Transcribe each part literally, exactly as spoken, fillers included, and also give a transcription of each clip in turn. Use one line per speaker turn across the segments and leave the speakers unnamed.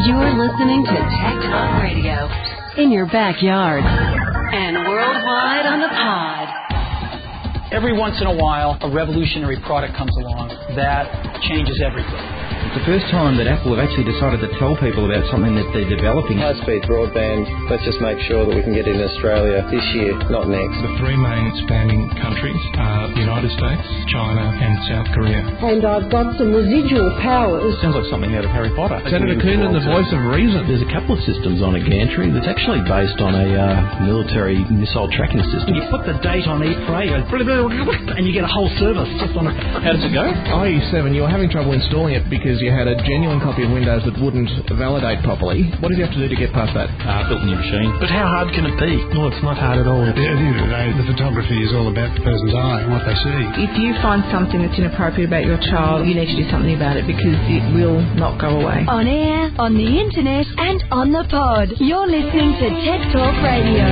You're listening to Tech Talk Radio in your backyard and worldwide on the pod.
Every once in a while, a revolutionary product comes along that changes everything.
It's the first time that Apple have actually decided to tell people about something that they're developing.
High-speed broadband, let's just make sure that we can get it in Australia this year, not next.
The three main expanding countries are the United States, China and South Korea.
And I've got some residual powers.
Sounds like something out of Harry Potter.
Senator Coonan, the voice of reason.
There's a couple of systems on a gantry that's actually based on a uh, military missile tracking system.
You put the date on each tray and you get a whole service just on it.
How does it go?
i E seven, you were having trouble installing it because you had a genuine copy of Windows that wouldn't validate properly. What did you have to do to get past that?
Uh, built a new machine.
But how hard can it be?
Well, it's not hard at all. At the end of the day, the photography is all about the person's eye and what they see.
If you find something that's inappropriate about your child, you need to do something about it because it will not go away.
On air, on the internet, and on the pod. You're listening to Tech Talk Radio.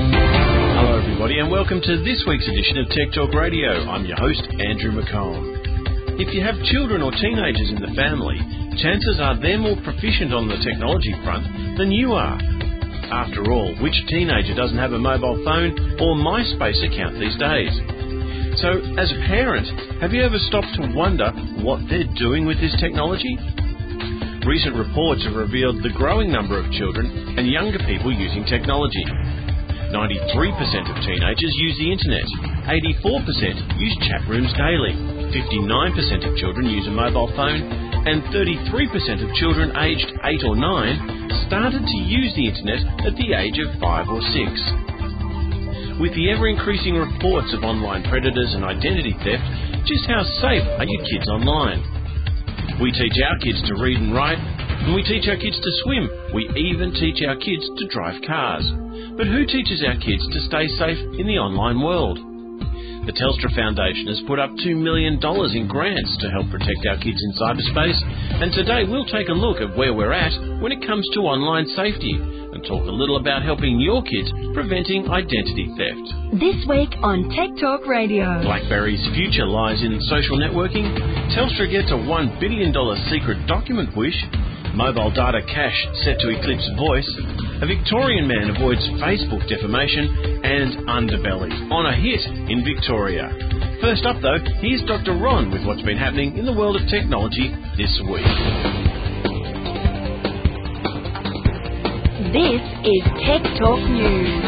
Hello everybody and welcome to this week's edition of Tech Talk Radio. I'm your host, Andrew McComb. If you have children or teenagers in the family, chances are they're more proficient on the technology front than you are. After all, which teenager doesn't have a mobile phone or MySpace account these days? So, as a parent, have you ever stopped to wonder what they're doing with this technology? Recent reports have revealed the growing number of children and younger people using technology. ninety-three percent of teenagers use the internet, eighty-four percent use chat rooms daily, fifty-nine percent of children use a mobile phone, and thirty-three percent of children aged eight or nine started to use the internet at the age of five or six. With the ever-increasing reports of online predators and identity theft, just how safe are your kids online? We teach our kids to read and write, and we teach our kids to swim. We even teach our kids to drive cars. But who teaches our kids to stay safe in the online world? The Telstra Foundation has put up two million dollars in grants to help protect our kids in cyberspace, and today we'll take a look at where we're at when it comes to online safety and talk a little about helping your kids preventing identity theft.
This week on Tech Talk Radio.
BlackBerry's future lies in social networking, Telstra gets a one billion dollars secret document wish, mobile data cache set to eclipse voice, a Victorian man avoids Facebook defamation, and Underbelly on a hit in Victoria. First up though, here's Doctor Ron with what's been happening in the world of technology this week.
This is Tech Talk News.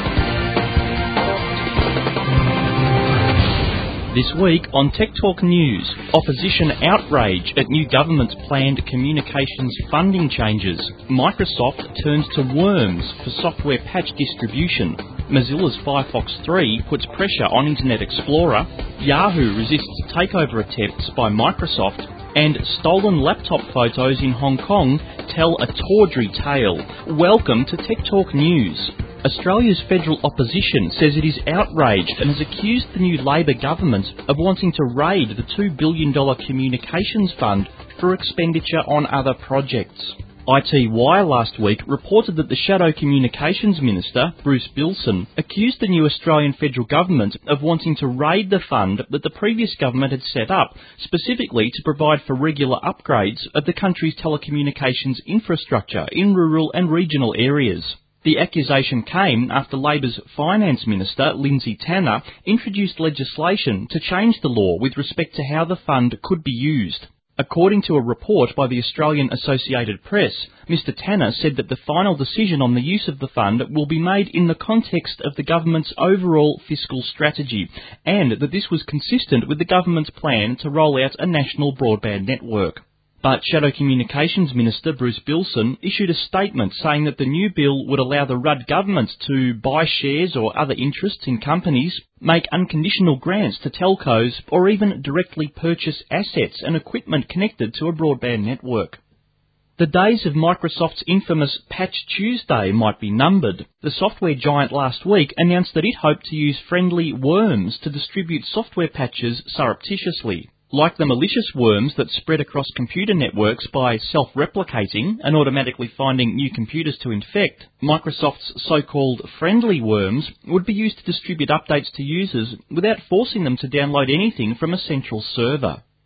This week on Tech Talk News, opposition outrage at new government's planned communications funding changes. Microsoft turns to Worms for software patch distribution. Mozilla's Firefox three puts pressure on Internet Explorer. Yahoo resists takeover attempts by Microsoft. And stolen laptop photos in Hong Kong tell a tawdry tale. Welcome to Tech Talk News. Australia's federal opposition says it is outraged and has accused the new Labor government of wanting to raid the two billion dollars communications fund for expenditure on other projects. I T Wire last week reported that the Shadow Communications Minister, Bruce Bilson, accused the new Australian federal government of wanting to raid the fund that the previous government had set up, specifically to provide for regular upgrades of the country's telecommunications infrastructure in rural and regional areas. The accusation came after Labor's Finance Minister, Lindsay Tanner, introduced legislation to change the law with respect to how the fund could be used. According to a report by the Australian Associated Press, Mr Tanner said that the final decision on the use of the fund will be made in the context of the government's overall fiscal strategy, and that this was consistent with the government's plan to roll out a national broadband network. But Shadow Communications Minister Bruce Bilson issued a statement saying that the new bill would allow the Rudd government to buy shares or other interests in companies, make unconditional grants to telcos, or even directly purchase assets and equipment connected to a broadband network. The days of Microsoft's infamous Patch Tuesday might be numbered. The software giant last week announced that it hoped to use friendly worms to distribute software patches surreptitiously. Like the malicious worms that spread across computer networks by self-replicating and automatically finding new computers to infect, Microsoft's so-called friendly worms would be used to distribute updates to users without forcing them to download anything from a central server.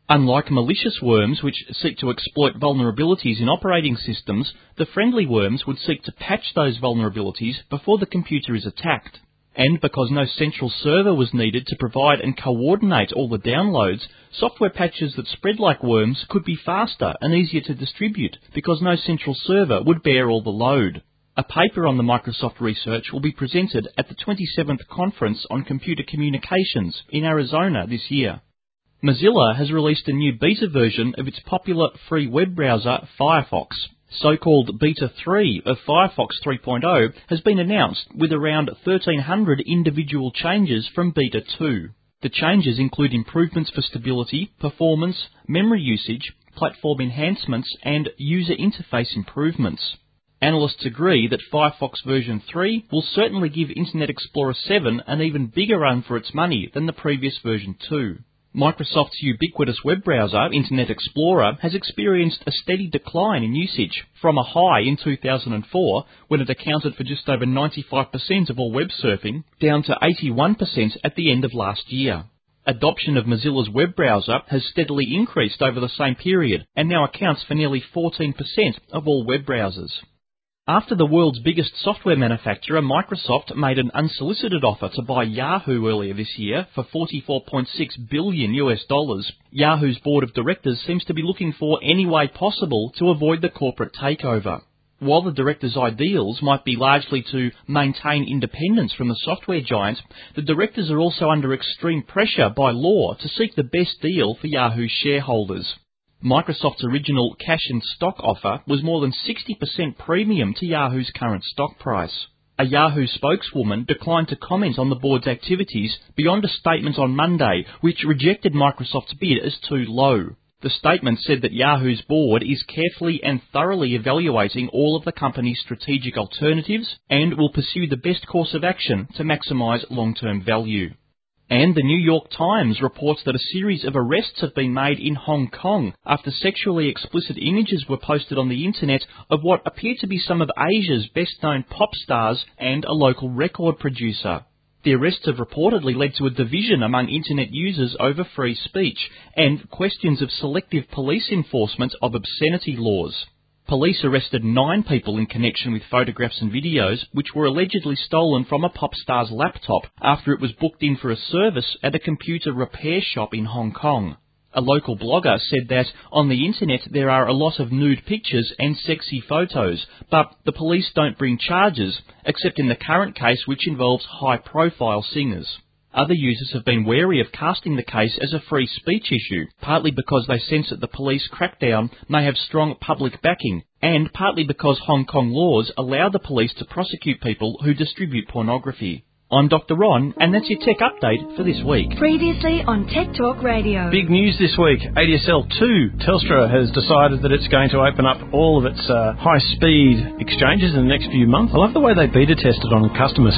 Unlike malicious worms, which seek to exploit vulnerabilities in operating systems, the friendly worms would seek to patch those vulnerabilities before the computer is attacked. And because no central server was needed to provide and coordinate all the downloads, software patches that spread like worms could be faster and easier to distribute because no central server would bear all the load. A paper on the Microsoft research will be presented at the twenty-seventh Conference on Computer Communications in Arizona this year. Mozilla has released a new beta version of its popular free web browser, Firefox. So-called Beta three of Firefox three point oh has been announced with around thirteen hundred individual changes from Beta two. The changes include improvements for stability, performance, memory usage, platform enhancements, and user interface improvements. Analysts agree that Firefox version three will certainly give Internet Explorer seven an even bigger run for its money than the previous version two. Microsoft's ubiquitous web browser, Internet Explorer, has experienced a steady decline in usage, from a high in two thousand four, when it accounted for just over ninety-five percent of all web surfing, down to eighty-one percent at the end of last year. Adoption of Mozilla's web browser has steadily increased over the same period, and now accounts for nearly fourteen percent of all web browsers. After the world's biggest software manufacturer, Microsoft, made an unsolicited offer to buy Yahoo earlier this year for forty-four point six billion US dollars, Yahoo's board of directors seems to be looking for any way possible to avoid the corporate takeover. While the directors' ideals might be largely to maintain independence from the software giant, the directors are also under extreme pressure by law to seek the best deal for Yahoo's shareholders. Microsoft's original cash and stock offer was more than sixty percent premium to Yahoo's current stock price. A Yahoo spokeswoman declined to comment on the board's activities beyond a statement on Monday, which rejected Microsoft's bid as too low. The statement said that Yahoo's board is carefully and thoroughly evaluating all of the company's strategic alternatives and will pursue the best course of action to maximise long-term value. And the New York Times reports that a series of arrests have been made in Hong Kong after sexually explicit images were posted on the internet of what appear to be some of Asia's best-known pop stars and a local record producer. The arrests have reportedly led to a division among internet users over free speech and questions of selective police enforcement of obscenity laws. Police arrested nine people in connection with photographs and videos which were allegedly stolen from a pop star's laptop after it was booked in for a service at a computer repair shop in Hong Kong. A local blogger said that on the internet there are a lot of nude pictures and sexy photos, but the police don't bring charges, except in the current case which involves high-profile singers. Other users have been wary of casting the case as a free speech issue, partly because they sense that the police crackdown may have strong public backing, and partly because Hong Kong laws allow the police to prosecute people who distribute pornography. I'm Doctor Ron, and that's your tech update for this week.
Previously on Tech Talk Radio.
Big news this week. A D S L two. Telstra has decided that it's going to open up all of its uh, high-speed exchanges in the next few months. I love the way they beta tested on customers.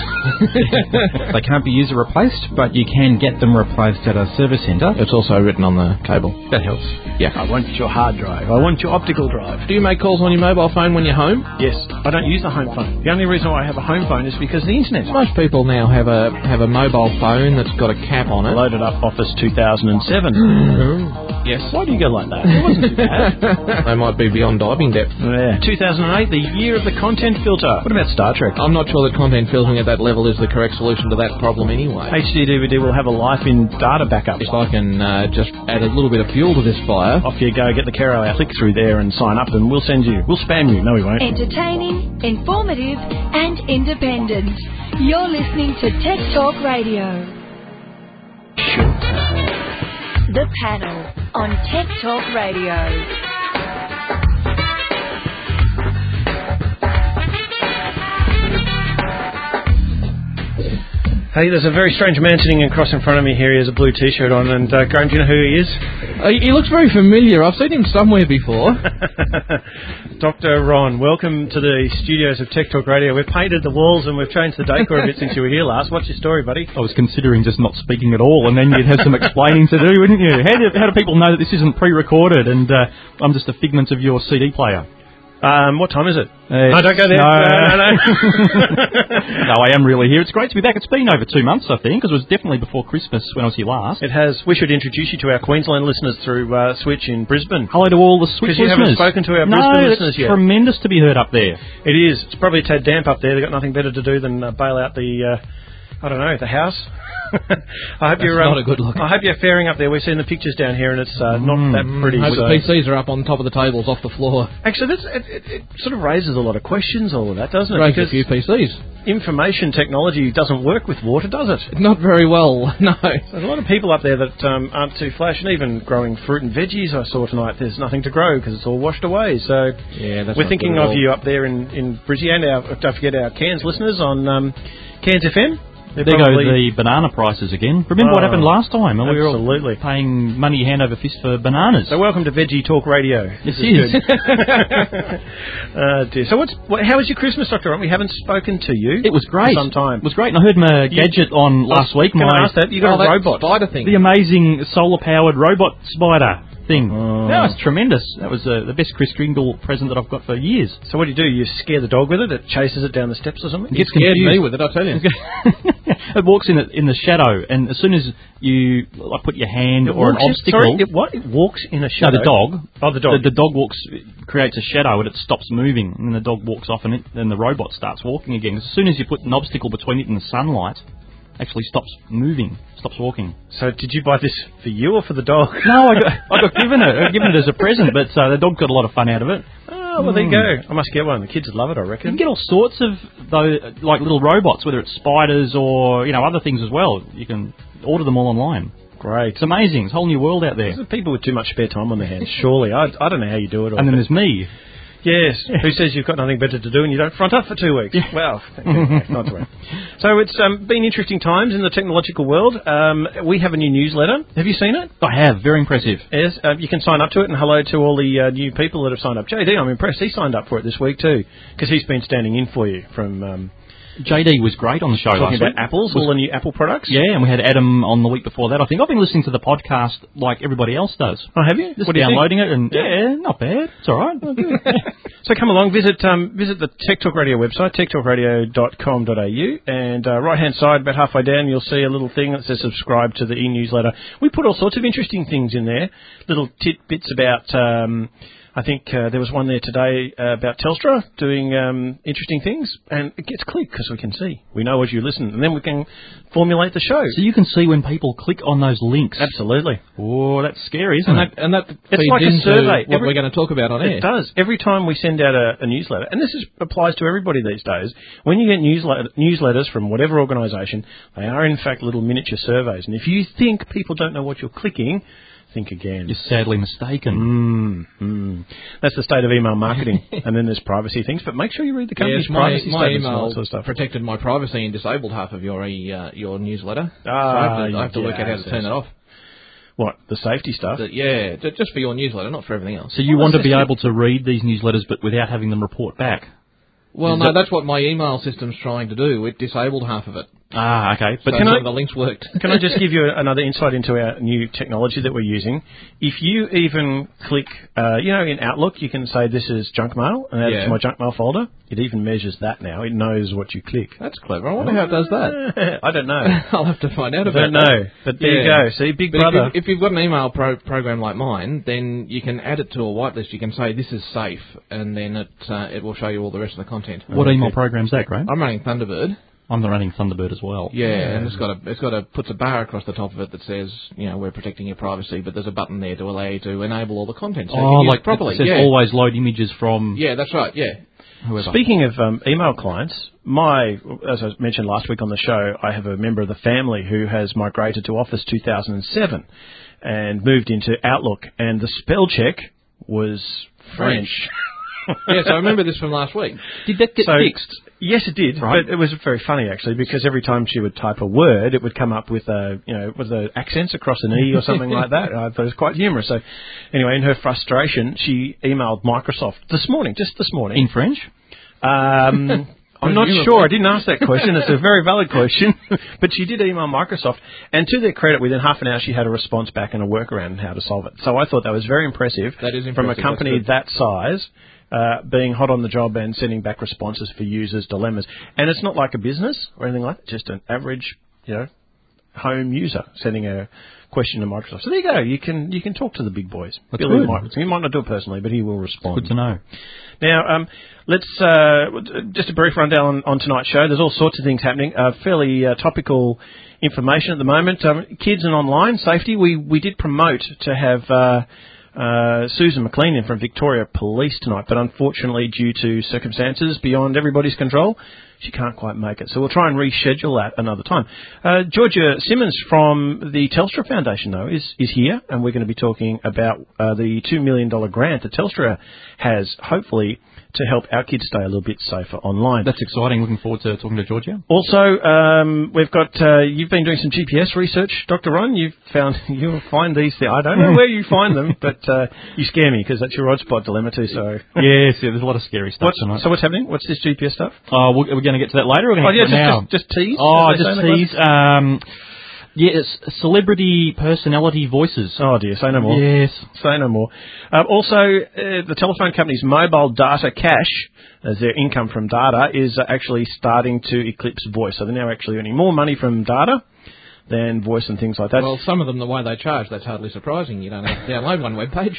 They can't be user replaced, but you can get them replaced at a service centre.
It's also written on the cable.
That helps.
Yeah. I want your hard drive. I want your optical drive.
Do you make calls on your mobile phone when you're home?
Yes. I don't use the home phone. The only reason why I have a home phone is because of the internet.
Most people now have a have a mobile phone that's got a cap on it.
Loaded up Office two thousand seven.
Yes.
Why do you go like that? It wasn't too bad.
They might be beyond diving depth.
Yeah. two thousand eight, the year of the content filter. What about Star Trek?
I'm not sure that content filtering at that level is the correct solution to that problem anyway.
H D D V D will have a life in data backup.
If I can uh, just add a little bit of fuel to this fire.
Off you go, get the Caro out, click through there and sign up and we'll send you. We'll spam you. No, we won't.
Entertaining, informative and independent. You're listening to Tech Talk Radio. The panel on Tech Talk Radio.
Hey, there's a very strange man sitting across in front of me here. He has a blue T-shirt on, and uh, Graham, do you know who he is?
Uh, he looks very familiar. I've seen him somewhere before.
Doctor Ron, welcome to the studios of Tech Talk Radio. We've painted the walls and we've changed the decor a bit since you were here last. What's your story, buddy?
I was considering just not speaking at all, and then you'd have some explaining to do, wouldn't you? How do, how do people know that this isn't pre-recorded and uh, I'm just a figment of your C D player?
Um, what time is it?
Uh,
no, don't go there.
No,
no, no. no.
No, I am really here. It's great to be back. It's been over two months, I think, because it was definitely before Christmas when I was here last.
It has. We should introduce you to our Queensland listeners through uh, Switch in Brisbane.
Hello to all the Switch listeners.
Because you haven't spoken to our
no,
Brisbane listeners yet.
No, it's tremendous to be heard up there.
It is. It's probably a tad damp up there. They've got nothing better to do than uh, bail out the, uh, I don't know, the house. I hope
That's
you're um,
not a good look.
I hope you're faring up there. We're seeing the pictures down here, and it's uh, not
mm,
that pretty.
I hope
so.
the P Cs are up on top of the tables, off the floor.
Actually, that's, it, it, it sort of raises a lot of questions. All of that, doesn't it?
Raises a few P Cs.
Information technology doesn't work with water, does it?
Not very well. No.
There's a lot of people up there that um, aren't too flash, and even growing fruit and veggies. I saw tonight. There's nothing to grow because it's all washed away. So
yeah, that's
we're thinking of you up there in in Brizzy, and our, don't forget our Cairns listeners on um, Cairns F M.
They're there go the banana prices again. Remember
oh,
what happened last time?
Absolutely.
We were all paying money hand over fist for bananas.
So welcome to Veggie Talk Radio.
This is. is.
uh, dear. So what's what, how was your Christmas, Doctor Ron? We haven't spoken to you.
It was great.
For some time.
It was great. And I heard my you, gadget on last week.
Can
my,
I ask that? You got
oh,
a robot
spider thing.
The amazing solar-powered robot spider thing.
Oh.
That was tremendous. That was uh, the best Chris Kringle present that I've got for years.
So what do you do? You scare the dog with it? It chases it down the steps or something?
You scared me with it, I tell you.
It walks in the, in the shadow, and as soon as you like, put your hand
it
or an obstacle...
In, sorry, it, what? It walks in a shadow?
No, the dog.
Oh, the dog.
The, the dog walks, creates a shadow, and it stops moving, and then the dog walks off, and it, then the robot starts walking again. As soon as you put an obstacle between it and the sunlight, actually stops moving, stops walking.
So did you buy this for you or for the dog?
No, I got, I got given it. I got given it as a present, but uh, the dog got a lot of fun out of it.
Oh, well, mm. there you go. I must get one. The kids would love it, I reckon.
You can get all sorts of, though, like little robots, whether it's spiders or, you know, other things as well. You can order them all online.
Great.
It's amazing. It's a whole new world out there.
There's people with too much spare time on their hands, surely. I, I don't know how you do it. All
and then there's me.
Yes, who says you've got nothing better to do and you don't front up for two weeks?
Yeah.
Well, okay, not to worry. So it's um, been interesting times in the technological world. Um, we have a new newsletter. Have you seen it?
I have. Very impressive.
Yes, uh, you can sign up to it, and hello to all the uh, new people that have signed up. J D, I'm impressed. He signed up for it this week too, because he's been standing in for you from... Um,
J D was great on the show
talking
last
about
week.
apples, all the new Apple products.
Yeah, and we had Adam on the week before that. I think I've been listening to the podcast like everybody else does.
Oh, have you?
Just
what do you
downloading
think?
it, and yeah. yeah, not bad. It's all right.
So come along, visit um, visit the Tech Talk Radio website, tech talk radio dot com dot a u, and uh, right hand side, about halfway down, you'll see a little thing that says subscribe to the e-newsletter. We put all sorts of interesting things in there, little tidbits about. Um, I think uh, there was one there today uh, about Telstra doing um, interesting things, and it gets clicked because we can see. We know as you listen, and then we can formulate the show.
So you can see when people click on those links.
Absolutely.
Oh, that's scary, isn't
and
it?
That, and that
it's
feeds
like a
into
survey.
what
Every,
we're going to talk about on air.
It does. Every time we send out a, a newsletter, and this is, applies to everybody these days, when you get newsletter, newsletters from whatever organisation, they are in fact little miniature surveys. And if you think people don't know what you're clicking, think again.
You're sadly mistaken.
Mm, mm. That's the state of email marketing. And then there's privacy things, but make sure you read the company's
yes, my,
privacy
my
statements
email
and all that sort of stuff.
protected my privacy and disabled half of your e, uh, your newsletter.
Ah,
so I have to, I have to
yeah,
work out how to turn it off.
What, the safety stuff?
The, yeah, just for your newsletter, not for everything else.
So you
well,
want to be able to read these newsletters but without having them report back?
Well,
Is
no,
that
that's what my email system's trying to do. It disabled half of it.
Ah, okay.
But so
can I,
the links worked.
Can I just give you another insight into our new technology that we're using? If you even click, uh, you know, in Outlook, you can say this is junk mail and add
yeah.
it to my junk mail folder. It even measures that now. It knows what you click.
That's clever. I wonder how it does that.
I don't know.
I'll have to find out
I
about
don't know.
that.
But there
yeah.
you go. See, Big
but
Brother.
If, you, if you've got an email pro- program like mine, then you can add it to a whitelist. You can say this is safe, and then it uh, it will show you all the rest of the content.
What
okay.
email program's that, Graham?
I'm running Thunderbird.
I'm running Thunderbird as well.
Yeah, yeah, and it's got a it's got a puts a bar across the top of it that says, you know, we're protecting your privacy, but there's a button there to allow you to enable all the content. So
oh,
you can use
like
it properly.
It says
yeah.
always load images from.
Yeah, that's right. Yeah.
Whoever.
Speaking of um, email clients, my as I mentioned last week on the show, I have a member of the family who has migrated to Office two thousand seven and moved into Outlook, and the spell check was French.
Yes, I remember this from last week.
Did that get
so,
fixed?
Yes, it did. Right. But it was very funny actually, because every time she would type a word, it would come up with a, you know, with the accents across an e or something like that. I thought it was quite humorous. So, anyway, in her frustration, she emailed Microsoft this morning, just this morning,
in French.
Um, I'm not sure. I didn't ask that question. It's a very valid question. But she did email Microsoft. And to their credit, within half an hour, she had a response back and a workaround on how to solve it. So I thought that was very impressive.
That is impressive.
From a company that size uh, being hot on the job and sending back responses for users' dilemmas. And it's not like a business or anything like that, just an average, you know, home user sending a question to Microsoft. So there you go. You can you can talk to the big boys.
That's
Billy
good.
might, he might not do it personally, but he will respond.
Good to know.
Now, um, let's uh, just a brief rundown on, on tonight's show. There's all sorts of things happening. Uh, fairly uh, topical information at the moment. Um, kids and online safety. We we did promote to have uh, uh, Susan McLean in from Victoria Police tonight, but unfortunately, due to circumstances beyond everybody's control, she can't quite make it. So we'll try and reschedule that another time. Uh, Georgia Simmons from the Telstra Foundation, though, is, is here, and we're going to be talking about uh, the two million dollars grant that Telstra has, hopefully, to help our kids stay a little bit safer online.
That's exciting. Looking forward to talking to Georgia.
Also, um, we've got, uh, you've been doing some G P S research, Doctor Ron. You've found, you'll find these things. I don't know where you find them, but uh, you scare me because that's your odd spot dilemma too, so.
Yes, yeah, there's a lot of scary stuff
what's,
tonight.
So what's happening? What's this G P S stuff?
Oh, we're, we're going to get to that later. We're going
oh,
to
yeah,
get to
just,
it now.
Just, just tease?
Oh, just tease. Um, yes, celebrity personality voices.
Oh dear, say no more.
Yes.
Say no more. Um, also, uh, the telephone company's mobile data cash, as their income from data, is uh, actually starting to eclipse voice. So they're now actually earning more money from data than voice and things like that.
Well, some of them, the way they charge, that's hardly surprising. You don't have to download one webpage.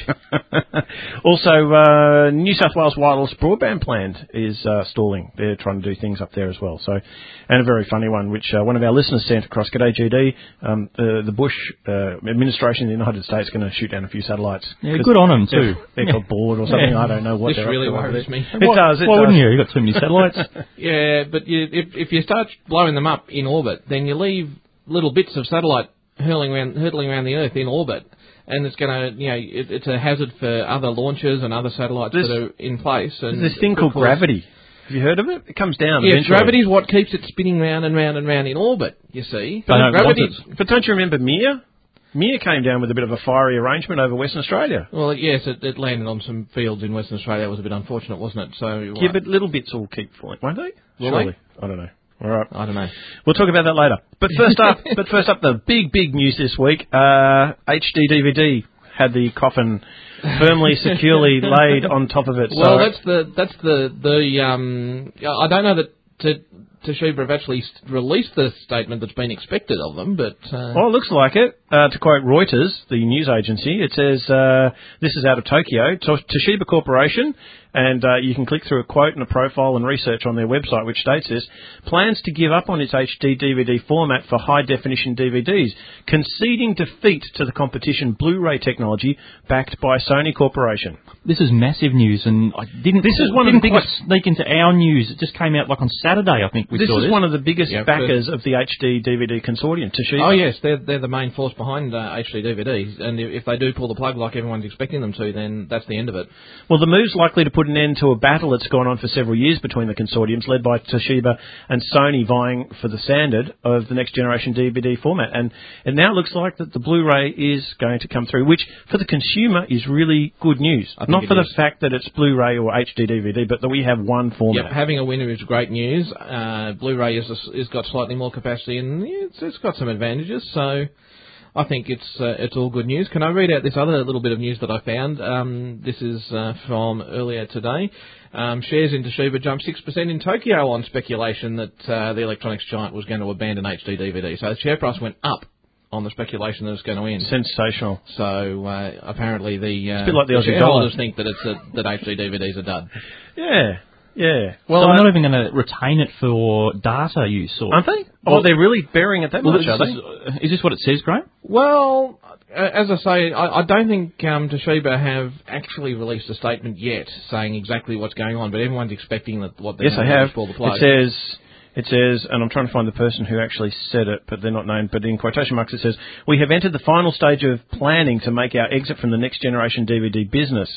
Also, uh, New South Wales wireless broadband plan is uh, stalling. They're trying to do things up there as well. So, and a very funny one, which uh, one of our listeners sent across. G'day, G D. Um, uh, the Bush uh, administration in the United States is going to shoot down a few satellites.
Yeah, good on them too.
They're, they're yeah. got bored or something.
Yeah.
I don't know what
this
they're
really
up to.
worries me.
It
what,
does. It
why
does.
wouldn't you? You've got too many satellites.
Yeah, but you, if, if you start blowing them up in orbit, then you leave little bits of satellite hurling around, hurtling around the Earth in orbit, and it's going to, you know, it, it's a hazard for other launches and other satellites
There's,
that are in place. And
there's this thing called gravity. Have you heard of it? It comes down.
Yeah,
eventually.
gravity's what keeps it spinning round and round and round in orbit. You see,
but,
I don't
gravity,
want it.
But don't you remember Mir? Mir came down with a bit of a fiery arrangement over Western Australia.
Well, yes, it, it landed on some fields in Western Australia. It was a bit unfortunate, wasn't it? So
yeah, uh, but little bits will keep falling, won't they?
Will
Surely.
they?
I don't know. All right.
I don't know.
We'll talk about that later. But first up, but first up, the big, big news this week. Uh, H D D V D had the coffin firmly, securely laid on top of it.
Well,
so
that's the that's the the um. I don't know that to, Toshiba have actually released the statement that's been expected of them, but uh,
well, it looks like it. Uh, to quote Reuters, the news agency, it says uh, this is out of Tokyo, Toshiba Corporation. And uh, you can click through a quote and a profile and research on their website, which states this, plans to give up on its H D D V D format for high-definition D V Ds, conceding defeat to the competition Blu-ray technology backed by Sony Corporation.
This is massive news, and I didn't.
This is one
didn't
of the biggest
sneak into our news. It just came out like on Saturday, I think we
this
saw this.
This is one of the biggest
yeah,
backers of the H D D V D consortium, Toshiba.
Oh yes, they're they're the main force behind uh, H D D V Ds, and if they do pull the plug like everyone's expecting them to, then that's the end of it.
Well, the move's likely to put an end to a battle that's gone on for several years between the consortiums, led by Toshiba and Sony vying for the standard of the next generation D V D format. And it now looks like that the Blu-ray is going to come through, which for the consumer is really good news. Not for the
is.
fact that it's Blu-ray or H D D V D, but that we have one format.
Yep, having a winner is great news. Uh, Blu-ray is is got slightly more capacity, and it's, it's got some advantages. So I think it's uh, it's all good news. Can I read out this other little bit of news that I found? Um, this is uh, from earlier today. Um, shares in Toshiba jumped six percent in Tokyo on speculation that uh, the electronics giant was going to abandon H D D V D. So the share price went up on the speculation that it's going to end.
Sensational.
So uh, apparently the, uh,
it's a bit like the,
the
Aussie
shareholders
dollar.
think that it's a, that H D D V Ds are done.
Yeah. Yeah.
Well, so they're not even going to retain it for data use, or
aren't they?
Well,
oh, they're really burying it that
well,
much, are
is,
they?
Is this what it says, Graham?
Well, as I say, I, I don't think um, Toshiba have actually released a statement yet saying exactly what's going on, but everyone's expecting that what they're
yes,
going
they
to
have.
pull the plug.
It says. It says, and I'm trying to find the person who actually said it, but they're not named, but in quotation marks it says, we have entered the final stage of planning to make our exit from the next generation D V D business.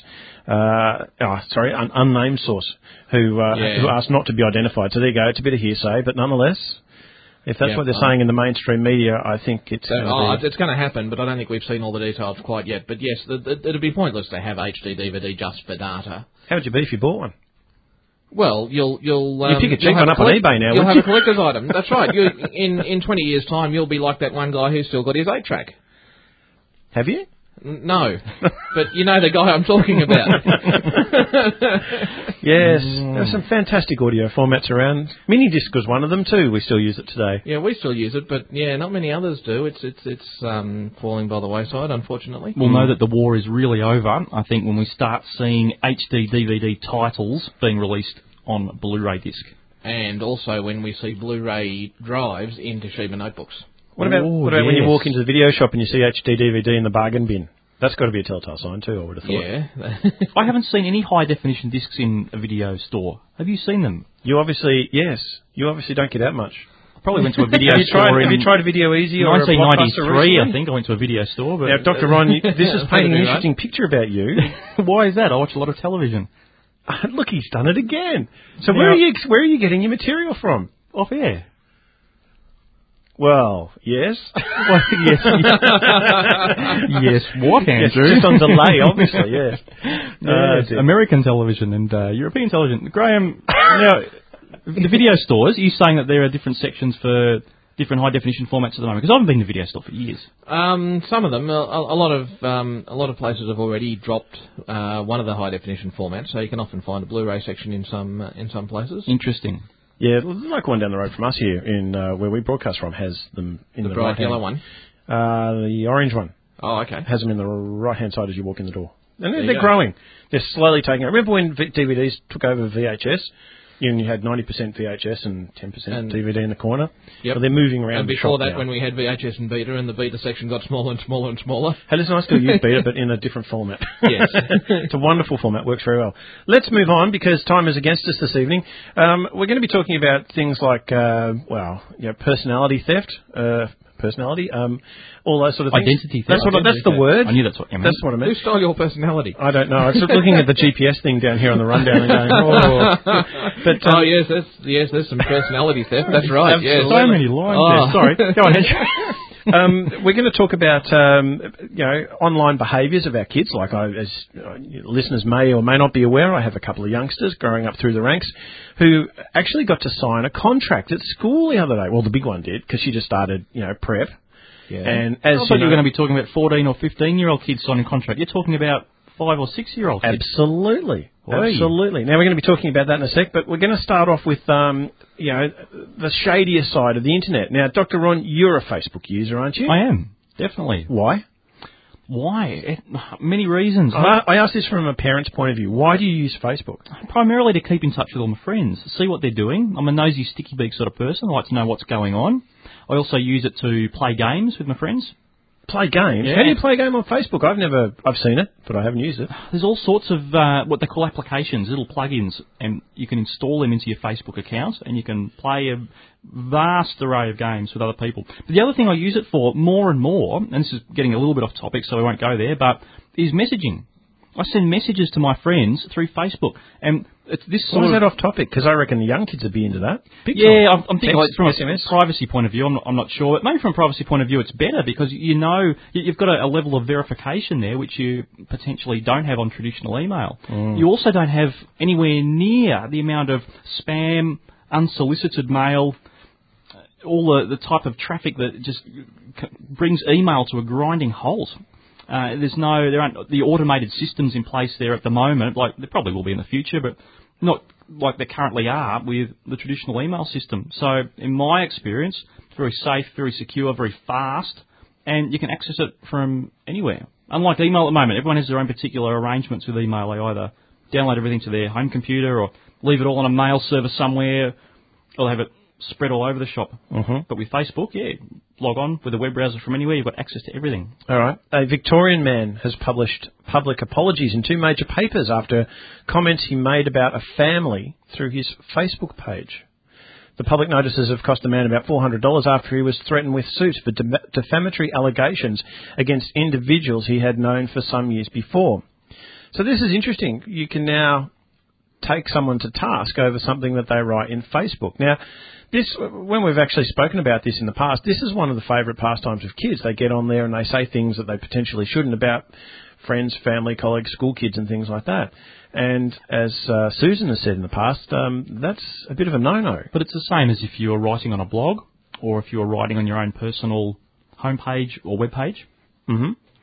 Uh, oh, sorry, an unnamed source who, uh,
yeah.
who asked not to be identified. So there you go, it's a bit of hearsay, but nonetheless, if that's
yeah,
what they're
um,
saying in the mainstream media, I think it's
so,
going to
oh,
be...
it's going to happen, but I don't think we've seen all the details quite yet. But yes, it, it, it'd be pointless to have H D D V D just for data.
How would you be if you bought one?
Well, you'll you'll um,
you pick a cheap
you'll
one up
collect-
on eBay now.
You'll have
you?
a collector's item. That's right. You, in in twenty years' time, you'll be like that one guy who's still got his eight track.
Have you?
N- No, but you know the guy I'm talking about.
Yes, there's some fantastic audio formats around. Minidisc was one of them too. We still use it today.
Yeah, we still use it, but yeah, not many others do. It's it's it's um, falling by the wayside, unfortunately.
We'll know that the war is really over, I think, when we start seeing H D D V D titles being released on Blu-ray disc.
And also when we see Blu-ray drives in Toshiba notebooks.
What about,
Ooh,
what about when you
yes.
walk into the video shop and you see H D D V D in the bargain bin? That's got to be a telltale sign too, I would have thought.
Yeah.
I haven't seen any high-definition discs in a video store. Have you seen them?
You obviously, yes, you obviously don't get out much.
I probably went to a video
have you
store
tried,
in
Have you tried a Video Easy or a
nineteen ninety-three,
Blockbuster recently?
I think. I went to a video store. But
Now, Doctor Ron, you, this is painting an interesting picture about you.
Why is that? I watch a lot of television.
Look, he's done it again. So
Now,
where are you where are you getting your material from?
Off air.
Well, yes.
Well, yes. Yes, what, Andrew?
Yes, just on delay, obviously, yes.
Yes,
Uh,
American television and uh, European television. Graham, now, the video stores, are you saying that there are different sections for different high-definition formats at the moment? Because I haven't been to a video store for years.
Um, some of them, a, a lot of um, a lot of places have already dropped uh, one of the high-definition formats, so you can often find a Blu-ray section in some uh, in some places.
Interesting.
Yeah, the local one down the road from us here, in uh, where we broadcast from, has them in
The
the,
bright
right
yellow
hand.
one?
Uh, the orange one.
Oh, okay.
Has them in the right-hand side as you walk in the door. And they're,
you
they're
go.
growing. They're slowly taking over. Remember when v- D V Ds took over V H S? You, you had ninety percent V H S and ten percent
And-
D V D in the corner?
Yep.
Well, they're moving around
And
the
before
shop
that,
now.
when we had V H S and Beta, and the Beta section got smaller and smaller and smaller.
Hey, listen, I still use Beta, but in a different format.
Yes.
It's a wonderful format, works very well. Let's move on, because time is against us this evening. Um, we're going to be talking about things like, uh, well, you know, personality theft, uh, personality, um, all those sort of things.
Identity theft.
That's, what,
Identity
that's the
theft.
word.
I knew that's what you meant.
That's what I meant.
Who stole your personality?
I don't know. I was sort of looking at the G P S thing down here on the rundown and going, oh. But, um,
oh, yes, that's, yes, there's some personality theft. That's right, yes.
So many lines
Oh.
there. Sorry. Go on, Andrew.
um, we're going to talk about um, you know, online behaviours of our kids. Like I, as uh, listeners may or may not be aware, I have a couple of youngsters growing up through the ranks who actually got to sign a contract at school the other day. Well, the big one did, because she just started, you know, prep.
Yeah.
And
I
as
thought
you,
you
know,
were going to be talking about fourteen or fifteen-year-old kids signing contract. You're talking about five or six-year-old kids.
Absolutely.
Oi.
Absolutely. Now, we're going to be talking about that in a sec, but we're going to start off with, um, you know, the shadier side of the internet. Now, Doctor Ron, you're a Facebook user, aren't you?
I am, definitely.
Why?
Why? It, many reasons.
I, I ask this from a parent's point of view. Why do you use Facebook?
Primarily to keep in touch with all my friends, see what they're doing. I'm a nosy, sticky beak sort of person. I like to know what's going on. I also use it to play games with my friends.
Play games?
Yeah.
How do you play a game on Facebook? I've never, I've seen it, but I haven't used it.
There's all sorts of uh, what they call applications, little plugins, and you can install them into your Facebook account, and you can play a vast array of games with other people. But the other thing I use it for more and more, and this is getting a little bit off topic, so we won't go there, but is messaging. I send messages to my friends through Facebook, and it's this sort
Why is
of...
that off topic? Because I reckon the young kids would be into that. Big
Yeah,
time.
I'm, I'm thinking
Text,
like from
S M S.
a privacy point of view, I'm not, I'm not sure. But maybe from a privacy point of view, it's better because you know you- you've got a, a level of verification there which you potentially don't have on traditional email.
Mm.
You also don't have anywhere near the amount of spam, unsolicited mail, all the, the type of traffic that just c- brings email to a grinding halt. Uh, there's no, there aren't the automated systems in place there at the moment. Like there probably will be in the future, but not like there currently are with the traditional email system. So, in my experience, it's very safe, very secure, very fast, and you can access it from anywhere. Unlike email at the moment, everyone has their own particular arrangements with email. They either download everything to their home computer or leave it all on a mail server somewhere, or they have it spread all over the shop.
Mm-hmm.
But with Facebook, yeah, log on with a web browser from anywhere, you've got access to everything.
All right. A Victorian man has published public apologies in two major papers after comments he made about a family through his Facebook page. The public notices have cost the man about four hundred dollars after he was threatened with suit for de- defamatory allegations against individuals he had known for some years before. So this is interesting. You can now take someone to task over something that they write in Facebook. Now, this, when we've actually spoken about this in the past, this is one of the favourite pastimes of kids. They get on there and they say things that they potentially shouldn't about friends, family, colleagues, school kids and things like that. And as uh, Susan has said in the past, um, that's a bit of a no-no.
But it's the same as if you were writing on a blog or if you were writing on your own personal homepage or web page.
Mm-hmm.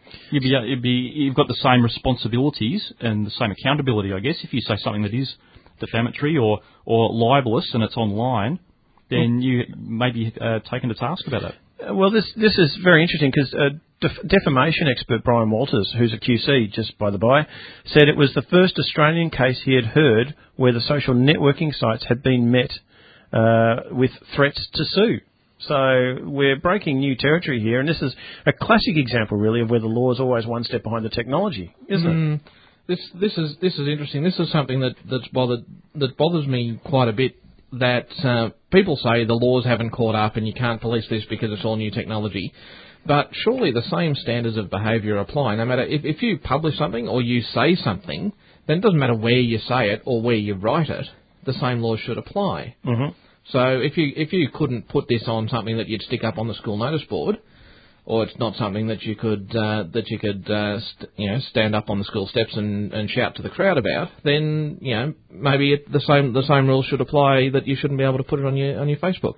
You'd be, you'd be, you've got the same responsibilities and the same accountability, I guess. If you say something that is defamatory or, or libelous and it's online, then you may be uh, taken to task about that.
Uh, well, this this is very interesting because uh, def- defamation expert Brian Walters, who's a Q C, just by the by, said it was the first Australian case he had heard where the social networking sites had been met uh, with threats to sue. So we're breaking new territory here, and this is a classic example, really, of where the law is always one step behind the technology, isn't mm. it?
This this is this is interesting. This is something that that's bothered that bothers me quite a bit. That uh, people say the laws haven't caught up, and you can't police this because it's all new technology. But surely the same standards of behaviour apply. No matter if if you publish something or you say something, then it doesn't matter where you say it or where you write it. The same laws should apply.
Mm-hmm.
So if you if you couldn't put this on something that you'd stick up on the school notice board, or it's not something that you could uh, that you could uh, st- you know stand up on the school steps and, and shout to the crowd about, then you know maybe it, the same the same rules should apply that you shouldn't be able to put it on your on your Facebook.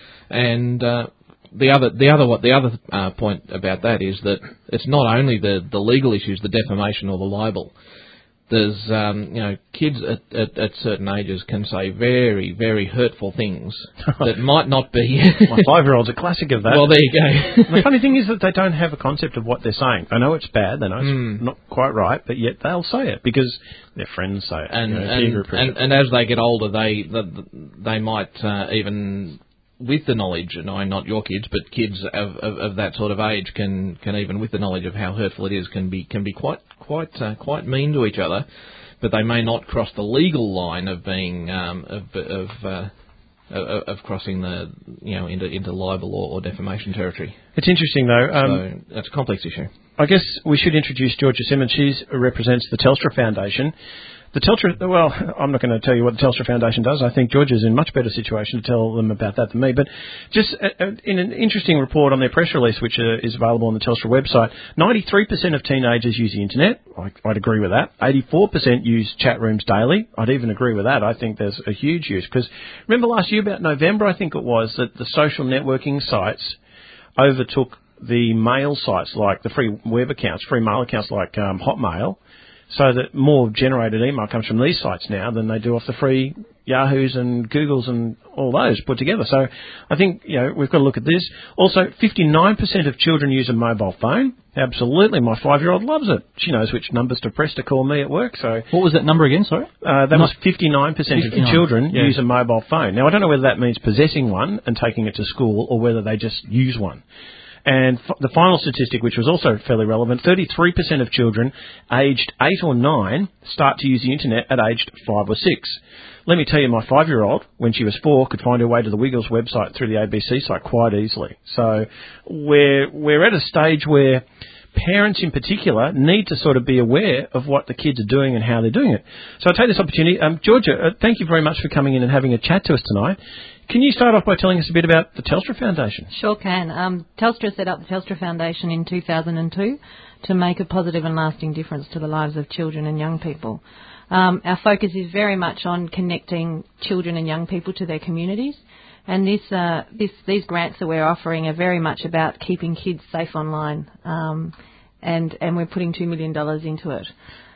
And uh, the other the other what the other uh, point about that is that it's not only the, the legal issues, the defamation or the libel. There's, um, you know, kids at, at, at certain ages can say very, very hurtful things that might not be.
My five-year-old's a classic of that.
Well, there you go.
The funny thing is that they don't have a concept of what they're saying. They know it's bad, they know it's mm. not quite right, but yet they'll say it because their friends say it.
And
you know,
and, and, and as they get older, they they might uh, even, with the knowledge, and I not your kids, but kids of, of, of that sort of age can, can even with the knowledge of how hurtful it is can be can be quite quite uh, quite mean to each other, but they may not cross the legal line of being um, of of, uh, of of crossing the you know into into libel or, or defamation territory.
It's interesting though. Um,
so that's a complex issue.
I guess we should introduce Georgia Simmons. She represents the Telstra Foundation. The Telstra, well, I'm not going to tell you what the Telstra Foundation does. I think Georgia's in much better situation to tell them about that than me. But just uh, in an interesting report on their press release, which uh, is available on the Telstra website, ninety-three percent of teenagers use the internet. I, I'd agree with that. eighty-four percent use chat rooms daily. I'd even agree with that. I think there's a huge use. Because remember last year, about November, I think it was, that the social networking sites overtook the mail sites, like the free web accounts, free mail accounts like um, Hotmail, so that more generated email comes from these sites now than they do off the free Yahoos and Googles and all those put together. So I think, you know, we've got to look at this. Also, fifty-nine percent of children use a mobile phone. Absolutely. My five-year-old loves it. She knows which numbers to press to call me at work. So
what was that number again, sorry?
Uh, that Not was fifty-nine percent fifty-nine. Of the children yeah. use a mobile phone. Now, I don't know whether that means possessing one and taking it to school or whether they just use one. And f- the final statistic, which was also fairly relevant, thirty-three percent of children aged eight or nine start to use the internet at aged five or six. Let me tell you, my five-year-old, when she was four, could find her way to the Wiggles website through the A B C site quite easily. So we're, we're at a stage where parents in particular need to sort of be aware of what the kids are doing and how they're doing it. So I'll take this opportunity. Um, Georgia, uh, thank you very much for coming in and having a chat to us tonight. Can you start off by telling us a bit about the Telstra Foundation?
Sure can. Um, Telstra set up the Telstra Foundation in two thousand two to make a positive and lasting difference to the lives of children and young people. Um, our focus is very much on connecting children and young people to their communities. And this, uh, this, these grants that we're offering are very much about keeping kids safe online, um, and, and we're putting two million dollars into it.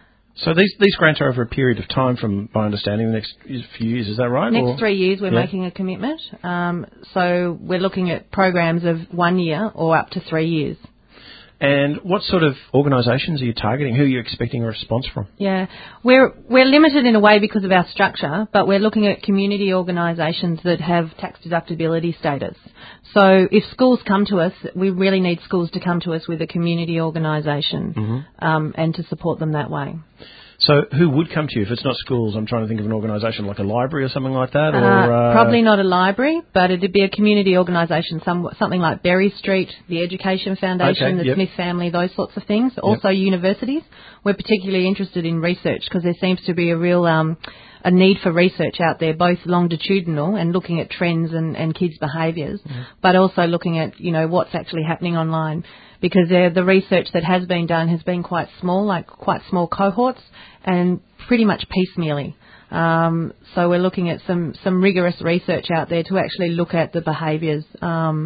So these these grants are over a period of time, from my understanding, the next few years, is that right?
Next
or?
three years we're
yeah.
making a commitment. Um, so we're looking at programs of one year or up to three years.
And what sort of organisations are you targeting? Who are you expecting a response from?
Yeah, we're we're limited in a way because of our structure, but we're looking at community organisations that have tax deductibility status. So if schools come to us, we really need schools to come to us with a community organisation mm-hmm. um, and to support them that way.
So who would come to you if it's not schools? I'm trying to think of an organisation like a library or something like that. Or
uh, uh, probably not a library, but it'd be a community organisation, some, something like Berry Street, the Education Foundation,
okay,
the
yep.
Smith family, those sorts of things. Also yep. universities. We're particularly interested in research because there seems to be a real um, a need for research out there, both longitudinal and looking at trends and, and kids' behaviours, mm-hmm. but also looking at, you know, what's actually happening online. Because uh, the research that has been done has been quite small, like quite small cohorts, and pretty much piecemeally. Um, so we're looking at some, some rigorous research out there to actually look at the behaviours um,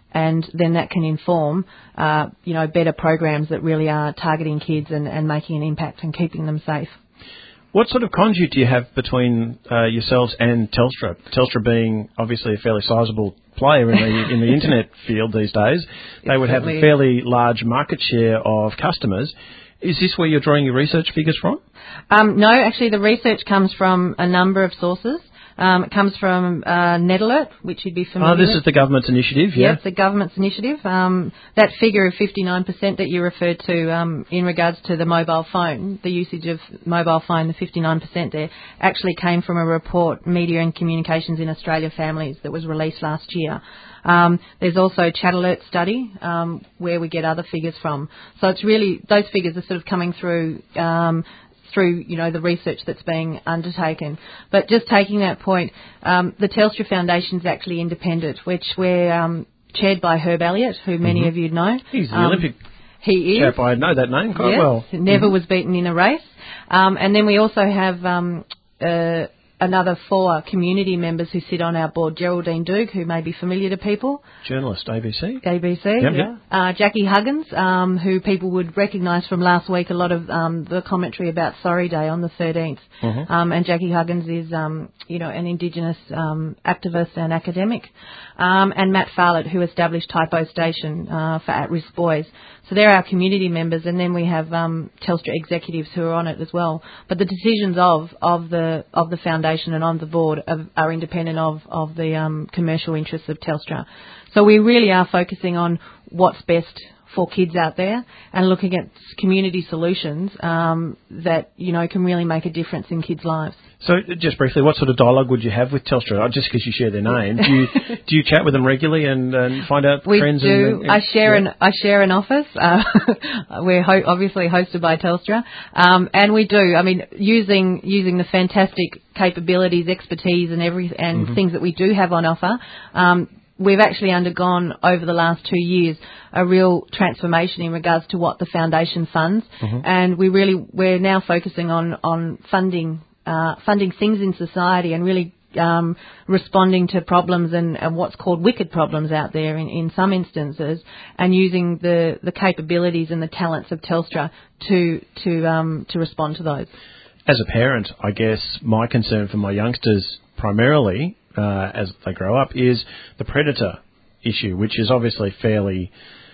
and then that can inform, uh, you know, better programs that really are targeting kids and, and making an impact and keeping them safe.
What sort of conduit do you have between uh, yourselves and Telstra? Telstra being obviously a fairly sizable player in the in the internet field these days, they would have a fairly large market share of customers. Is this where you're drawing your research figures from?
Um, no, actually the research comes from a number of sources. Um, it comes from uh, NetAlert, which you'd be familiar with.
Oh, this is the government's initiative, yeah?
Yes, the government's initiative. Um, that figure of fifty-nine percent that you referred to um, in regards to the mobile phone, the usage of mobile phone, the fifty-nine percent there, actually came from a report, Media and Communications in Australia Families, that was released last year. Um, there's also ChatAlert study um, where we get other figures from. So it's really, those figures are sort of coming through um, through, you know, the research that's being undertaken. But just taking that point, um, the Telstra Foundation is actually independent, which we're um, chaired by Herb Elliott, who many
mm-hmm.
of you know.
He's the
um,
Olympic
he is.
chap. I know that name quite
yes,
well.
Never
mm-hmm.
was beaten in a race. Um, and then we also have um, uh, another four community members who sit on our board. Geraldine Duke, who may be familiar to people.
Journalist, A B C.
A B C,
yep,
yeah.
Yep.
Uh, Jackie Huggins, um, who people would recognise from last week, a lot of um, the commentary about Sorry Day on the thirteenth.
Mm-hmm.
Um, and Jackie Huggins is, um, you know, an Indigenous um, activist and academic. Um, and Matt Farlett, who established Typo Station uh, for at-risk boys. So they're our community members, and then we have um, Telstra executives who are on it as well. But the decisions of of the of the foundation and on the board are, are independent of of the um, commercial interests of Telstra. So we really are focusing on what's best for kids out there and looking at community solutions um, that, you know, can really make a difference in kids' lives.
So just briefly, what sort of dialogue would you have with Telstra? Just because you share their name, do you do you chat with them regularly and, and find out
we
trends?
We do.
And, and,
I share
yeah.
an I share an office. Uh, we're ho- obviously hosted by Telstra, um, and we do. I mean, using using the fantastic capabilities, expertise, and every and
mm-hmm.
things that we do have on offer. Um, We've actually undergone over the last two years a real transformation in regards to what the foundation funds,
mm-hmm.
and we really we're now focusing on on funding uh, funding things in society and really um, responding to problems and, and what's called wicked problems out there in, in some instances, and using the, the capabilities and the talents of Telstra to to um, to respond to those.
As a parent, I guess my concern for my youngsters primarily, Uh, as they grow up, is the predator issue, which is obviously fairly,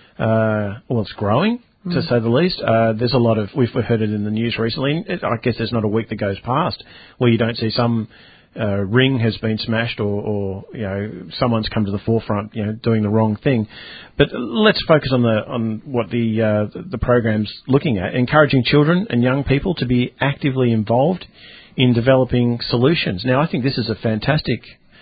uh, well, it's growing, mm. to say the least. Uh, there's a lot of, we've heard it in the news recently, it, I guess there's not a week that goes past where you don't see some uh, ring has been smashed or, or, you know, someone's come to the forefront, you know, doing the wrong thing. But let's focus on the on what the uh, the program's looking at, encouraging children and young people to be actively involved in developing solutions. Now, I think this is a fantastic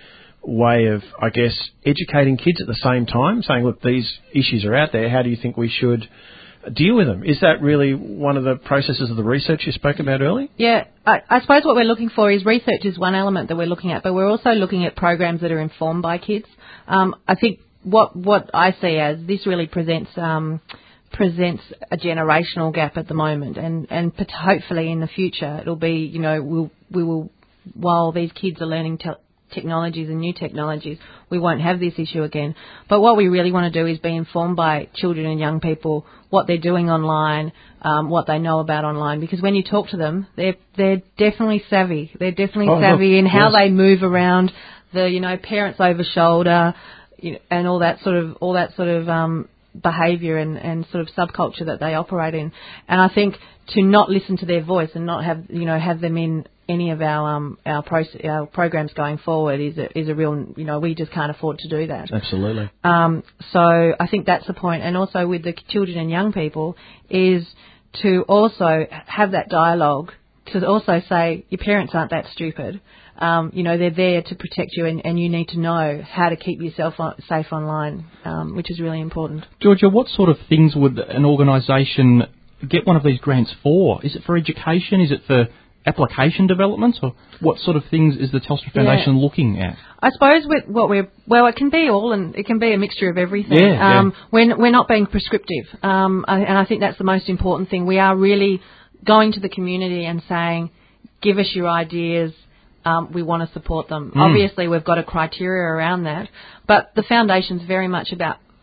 way of, I guess, educating kids at the same time, saying, look, these issues are out there. How do you think we should deal with them? Is that really one of the processes of the research you spoke about earlier?
Yeah, I, I suppose what we're looking for is research is one element that we're looking at, but we're also looking at programs that are informed by kids. Um, I think what what I see as this really presents um, presents a generational gap at the moment, and and hopefully in the future it'll be, you know, we'll, we will while these kids are learning te- technologies and new technologies, we won't have this issue again. But what we really want to do is be informed by children and young people, what they're doing online, um, what they know about online. Because when you talk to them, they're they're definitely savvy. They're definitely
oh,
savvy
look,
in how
yes.
they move around, the you know parents over shoulder, you know, and all that sort of all that sort of um, behaviour and, and sort of subculture that they operate in. And I think to not listen to their voice and not have you know have them in any of our um our, pro- our programs going forward is a, is a real, you know, we just can't afford to do that.
Absolutely.
Um, so I think that's the point. And also with the children and young people is to also have that dialogue, to also say your parents aren't that stupid. Um, you know, they're there to protect you, and, and you need to know how to keep yourself on, safe online, um, which is really important.
Georgia, what sort of things would an organisation get one of these grants for? Is it for education? Is it for application developments, or what sort of things is the Telstra Foundation
yeah.
looking at?
I suppose with what we're, well, it can be all, and it can be a mixture of everything.
Yeah,
um,
yeah.
We're, we're not being prescriptive, um, and I think that's the most important thing. We are really going to the community and saying, give us your ideas, um, we want to support them. Mm. Obviously, we've got a criteria around that, but the foundation's very much about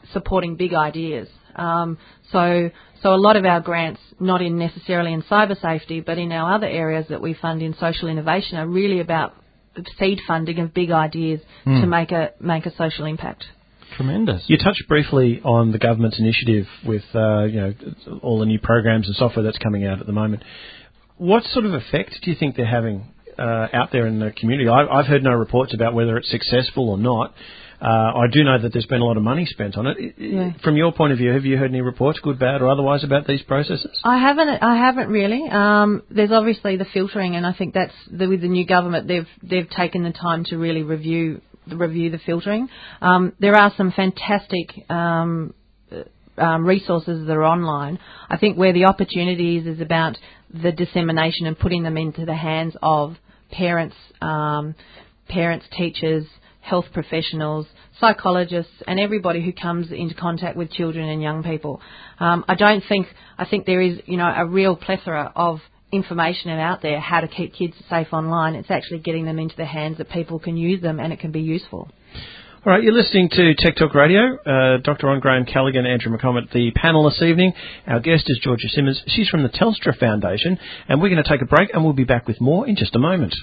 supporting big ideas. Um, so, so a lot of our grants, not in necessarily in cyber safety, but in our other areas that we fund in social innovation, are really about seed funding of big ideas mm. to make a make a social impact.
Tremendous. You touched briefly on the government's initiative with uh, you know all the new programs and software that's coming out at the moment. What sort of effect do you think they're having uh, out there in the community? I, I've heard no reports about whether it's successful or not. Uh, I do know that there's been a lot of money spent on it. Yeah. From your point of view, have you heard any reports, good, bad, or otherwise, about these processes?
I haven't. I haven't really. Um, there's obviously the filtering, and I think that's the, with the new government, they've they've taken the time to really review review the filtering. Um, there are some fantastic um, um, resources that are online. I think where the opportunities is about the dissemination and putting them into the hands of parents, um, parents, teachers, health professionals, psychologists, and everybody who comes into contact with children and young people. Um, I don't think, I think there is, you know, a real plethora of information out there how to keep kids safe online. It's actually getting them into the hands that people can use them and it can be useful.
All right, you're listening to Tech Talk Radio. Uh, Doctor Ron Graham-Callaghan, Andrew McCombet, the panel this evening. Our guest is Georgia Simmons. She's from the Telstra Foundation, and we're going to take a break, and we'll be back with more in just a moment.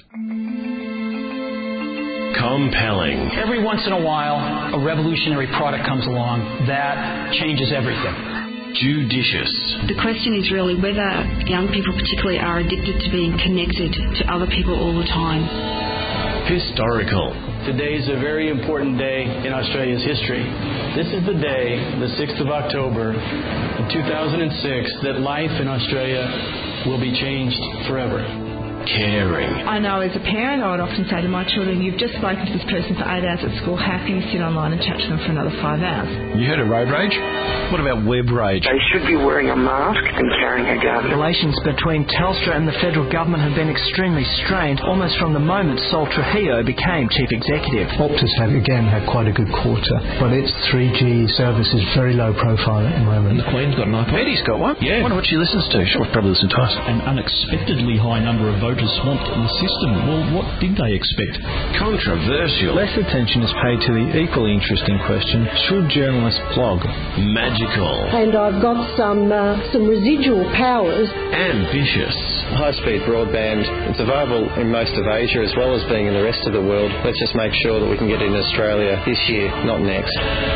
Compelling.
Every once in a while, a revolutionary product comes along that changes everything.
Judicious.
The question is really whether young people particularly are addicted to being connected to other people all the time.
Historical.
Today is a very important day in Australia's history. This is the day, the sixth of October of two thousand six, that life in Australia will be changed forever.
Caring.
I know as a parent I would often say to my children, you've just spoken to this person for eight hours at school, how can you sit online and chat to them for another five hours?
You heard of road rage? What about web rage?
They should be wearing a mask and carrying a gun.
Relations between Telstra and the federal government have been extremely strained almost from the moment Sol Trujillo became chief executive.
Optus have again had quite a good quarter, but its three G service is very low profile at the moment.
And the Queen's got an iPad. Eddie's got one. Yeah. I wonder what she listens to. She'll probably listen to us.
An unexpectedly high number of voters swamped the system. Well, what did they expect?
Controversial.
Less attention is paid to the equally interesting question, should journalists blog?
Magical.
And I've got some uh, some residual powers.
Ambitious.
High-speed broadband, it's available in most of Asia as well as being in the rest of the world. Let's just make sure that we can get it in Australia this year, not next.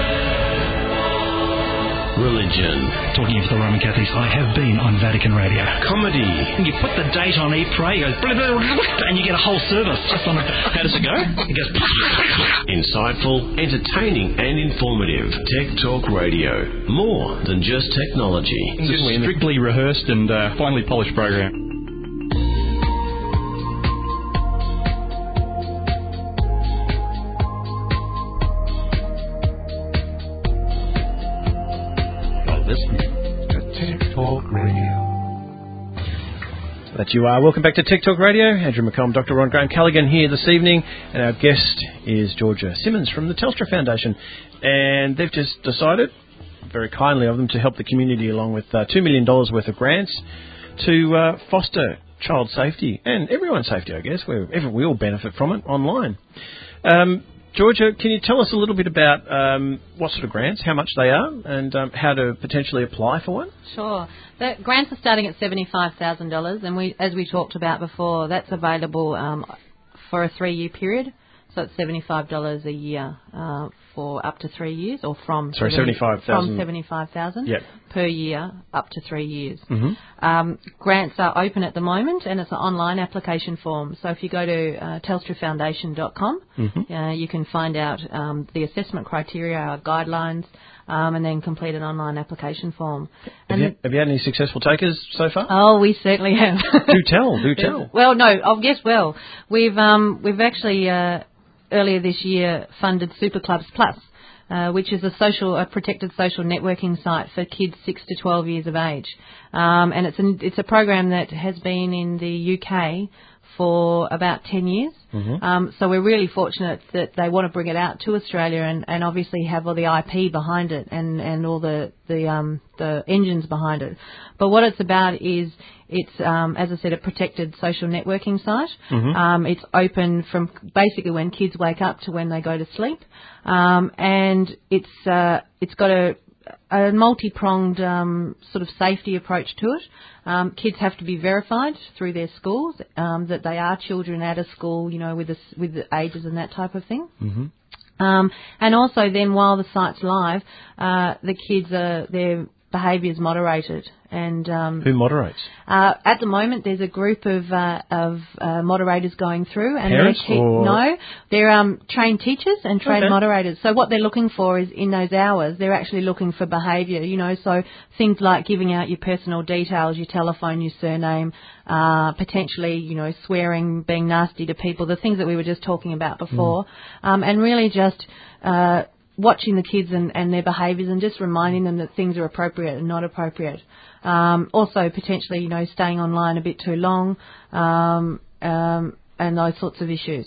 Religion.
Talking of the Roman Catholics, I have been on Vatican Radio.
Comedy.
And you put the date on each pray, it goes, and you get a whole service. Just on a, how does it go? It goes.
Insightful, entertaining, and informative. Tech Talk Radio. More than just technology.
It's a strictly rehearsed and uh, finely polished program.
That you are. Welcome back to Tech Talk Radio. Andrew McComb, Doctor Ron Graham-Callaghan here this evening, and our guest is Georgia Simmons from the Telstra Foundation. And they've just decided, very kindly of them, to help the community along with uh, two million dollars worth of grants to uh, foster child safety and everyone's safety, I guess. We're, we all benefit from it online. Um, Georgia, can you tell us a little bit about um, what sort of grants, how much they are, and um, how to potentially apply for one?
Sure. The grants are starting at seventy-five thousand dollars, and we, as we talked about before, that's available um, for a three-year period. So it's seventy-five dollars a year uh, for up to three years, or from
Sorry, seventy-five thousand
from seventy-five thousand
yep.
per year up to three years.
Mm-hmm.
Um, grants are open at the moment, and it's an online application form. So if you go to uh, telstra foundation dot com,
mm-hmm.
uh, you can find out um, the assessment criteria, our guidelines, um, and then complete an online application form.
Have,
and
you, have you had any successful takers so far?
Oh, we certainly have.
do tell, do tell.
Well, no, I guess well. We've um, we've actually. Uh, Earlier this year, funded Super Clubs Plus, uh, which is a social, a protected social networking site for kids six to twelve years of age, um, and it's an, it's a program that has been in the U K for about ten years.
Mm-hmm.
Um, so we're really fortunate that they want to bring it out to Australia and, and obviously have all the I P behind it and, and all the the, um, the engines behind it. But what it's about is it's, um, as I said, a protected social networking site.
Mm-hmm.
Um, it's open from basically when kids wake up to when they go to sleep, um, and it's uh, it's got a a multi-pronged um, sort of safety approach to it. Um, kids have to be verified through their schools um, that they are children at a school, you know, with the, with the ages and that type of thing.
Mm-hmm.
Um, and also then while the site's live, uh, the kids are, their behaviour is moderated. And um,
who moderates?
Uh, at the moment, there's a group of uh, of uh, moderators going through, and
Parents
they're te-
or?
no, they're um, trained teachers and trained
Okay.
moderators. So what they're looking for is in those hours, they're actually looking for behaviour. You know, so things like giving out your personal details, your telephone, your surname, uh, potentially, you know, swearing, being nasty to people, the things that we were just talking about before, mm. um, and really just. Uh, watching the kids and, and their behaviours and just reminding them that things are appropriate and not appropriate. Um, also, potentially, you know, staying online a bit too long um, um, and those sorts of issues.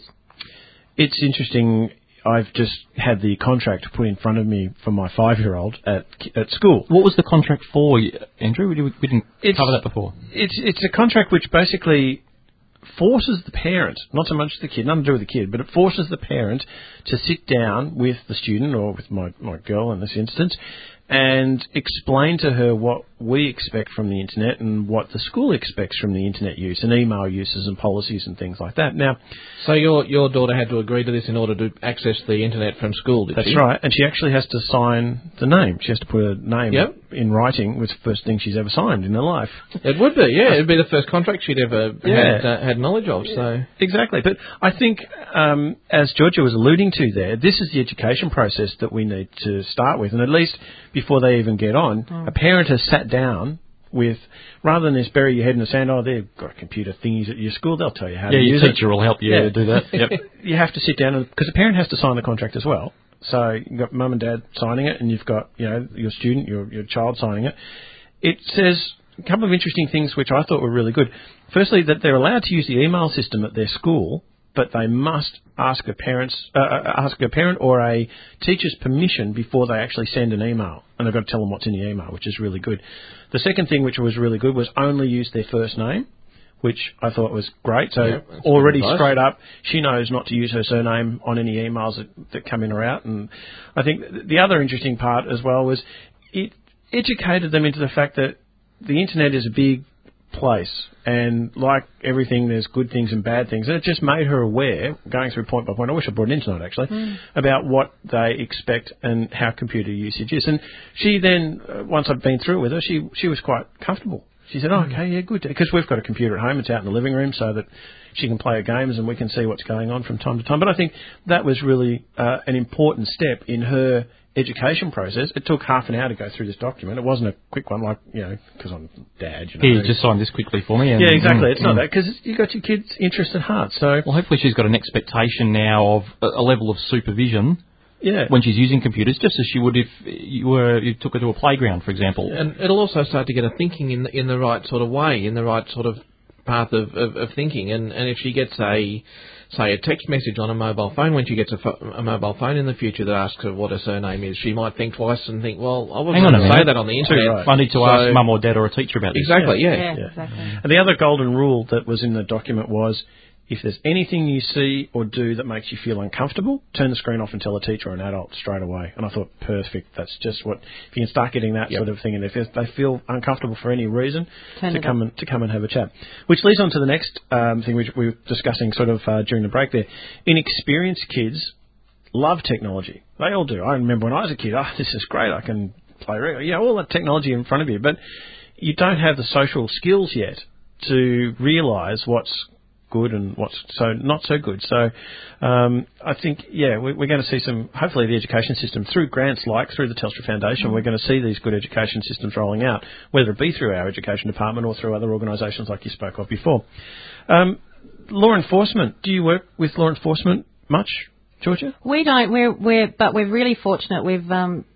It's interesting. I've just had the contract put in front of me for my five-year-old at at school.
What was the contract for, Andrew? We, we didn't
it's,
cover that before.
It's it's a contract which basically forces the parent, not so much the kid, nothing to do with the kid, but it forces the parent to sit down with the student or with my, my girl in this instance and explain to her what we expect from the internet and what the school expects from the internet use and email uses and policies and things like that. Now,
so your your daughter had to agree to this in order to access the internet from school, did
that's
she?
That's right, and she actually has to sign the name. She has to put a name
yep.
in writing, which is the first thing she's ever signed in her life.
It would be, yeah. It would be the first contract she'd ever
yeah.
had, uh, had knowledge of. So
Exactly. But I think, um, as Georgia was alluding to there, this is the education process that we need to start with, and at least before they even get on, mm. a parent has sat down with, rather than just bury your head in the sand, oh, they've got computer thingies at your school, they'll tell you how
yeah,
to use it.
Yeah, your teacher will help you
yeah.
do that. Yep.
You have to sit down, because the parent has to sign the contract as well. So you've got mum and dad signing it, and you've got, you know, your student, your your child signing it. It says a couple of interesting things which I thought were really good. Firstly, that they're allowed to use the email system at their school, but they must ask a parent's uh, ask a parent or a teacher's permission before they actually send an email, and they've got to tell them what's in the email, which is really good. The second thing, which was really good, was only use their first name, which I thought was great. So
yeah,
already straight up, she knows not to use her surname on any emails that, that come in or out. And I think the other interesting part as well was it educated them into the fact that the internet is a big place, and like everything, there's good things and bad things, and it just made her aware, going through point by point, I wish I brought it in tonight actually, mm. about what they expect and how computer usage is. And she then, uh, once I'd been through it with her, she she was quite comfortable. She said, oh, okay, yeah, good, because we've got a computer at home, it's out in the living room so that she can play her games and we can see what's going on from time to time. But I think that was really uh, an important step in her education process. It took half an hour to go through this document. It wasn't a quick one, like, you know, because I'm dad, you know.
Here, just sign this quickly for me. And,
yeah, exactly.
Mm,
it's not
mm.
that, because you've got your kids' interest at heart. So,
well, hopefully she's got an expectation now of a, a level of supervision.
Yeah.
When she's using computers, just as she would if you were you took her to a playground, for example.
And it'll also start to get her thinking in the, in the right sort of way, in the right sort of path of, of, of thinking. And, and if she gets a say a text message on a mobile phone, when she gets a, fo- a mobile phone in the future that asks her what her surname is, she might think twice and think, well, I wasn't going to say that on the internet.
Right.
I need to
so,
ask mum or dad or a teacher about this.
Exactly, yeah.
Yeah,
yeah.
yeah. Exactly.
And the other golden rule that was in the document was, if there's anything you see or do that makes you feel uncomfortable, turn the screen off and tell a teacher or an adult straight away. And I thought, perfect. That's just what, if you can start getting that yep. sort of thing, and if they feel uncomfortable for any reason, turn to come and to come and have a chat. Which leads on to the next um, thing which we were discussing sort of uh, during the break there. Inexperienced kids love technology. They all do. I remember when I was a kid, oh, this is great. I can play regular. Yeah, all that technology in front of you, but you don't have the social skills yet to realise what's good and what's so not so good. So um, I think, yeah, we're, we're going to see some, hopefully the education system, through grants like through the Telstra Foundation, mm. we're going to see these good education systems rolling out, whether it be through our education department or through other organisations like you spoke of before. Um, law enforcement, do you work with law enforcement much, Georgia?
We don't, we're, we're, but we're really fortunate. We've, um,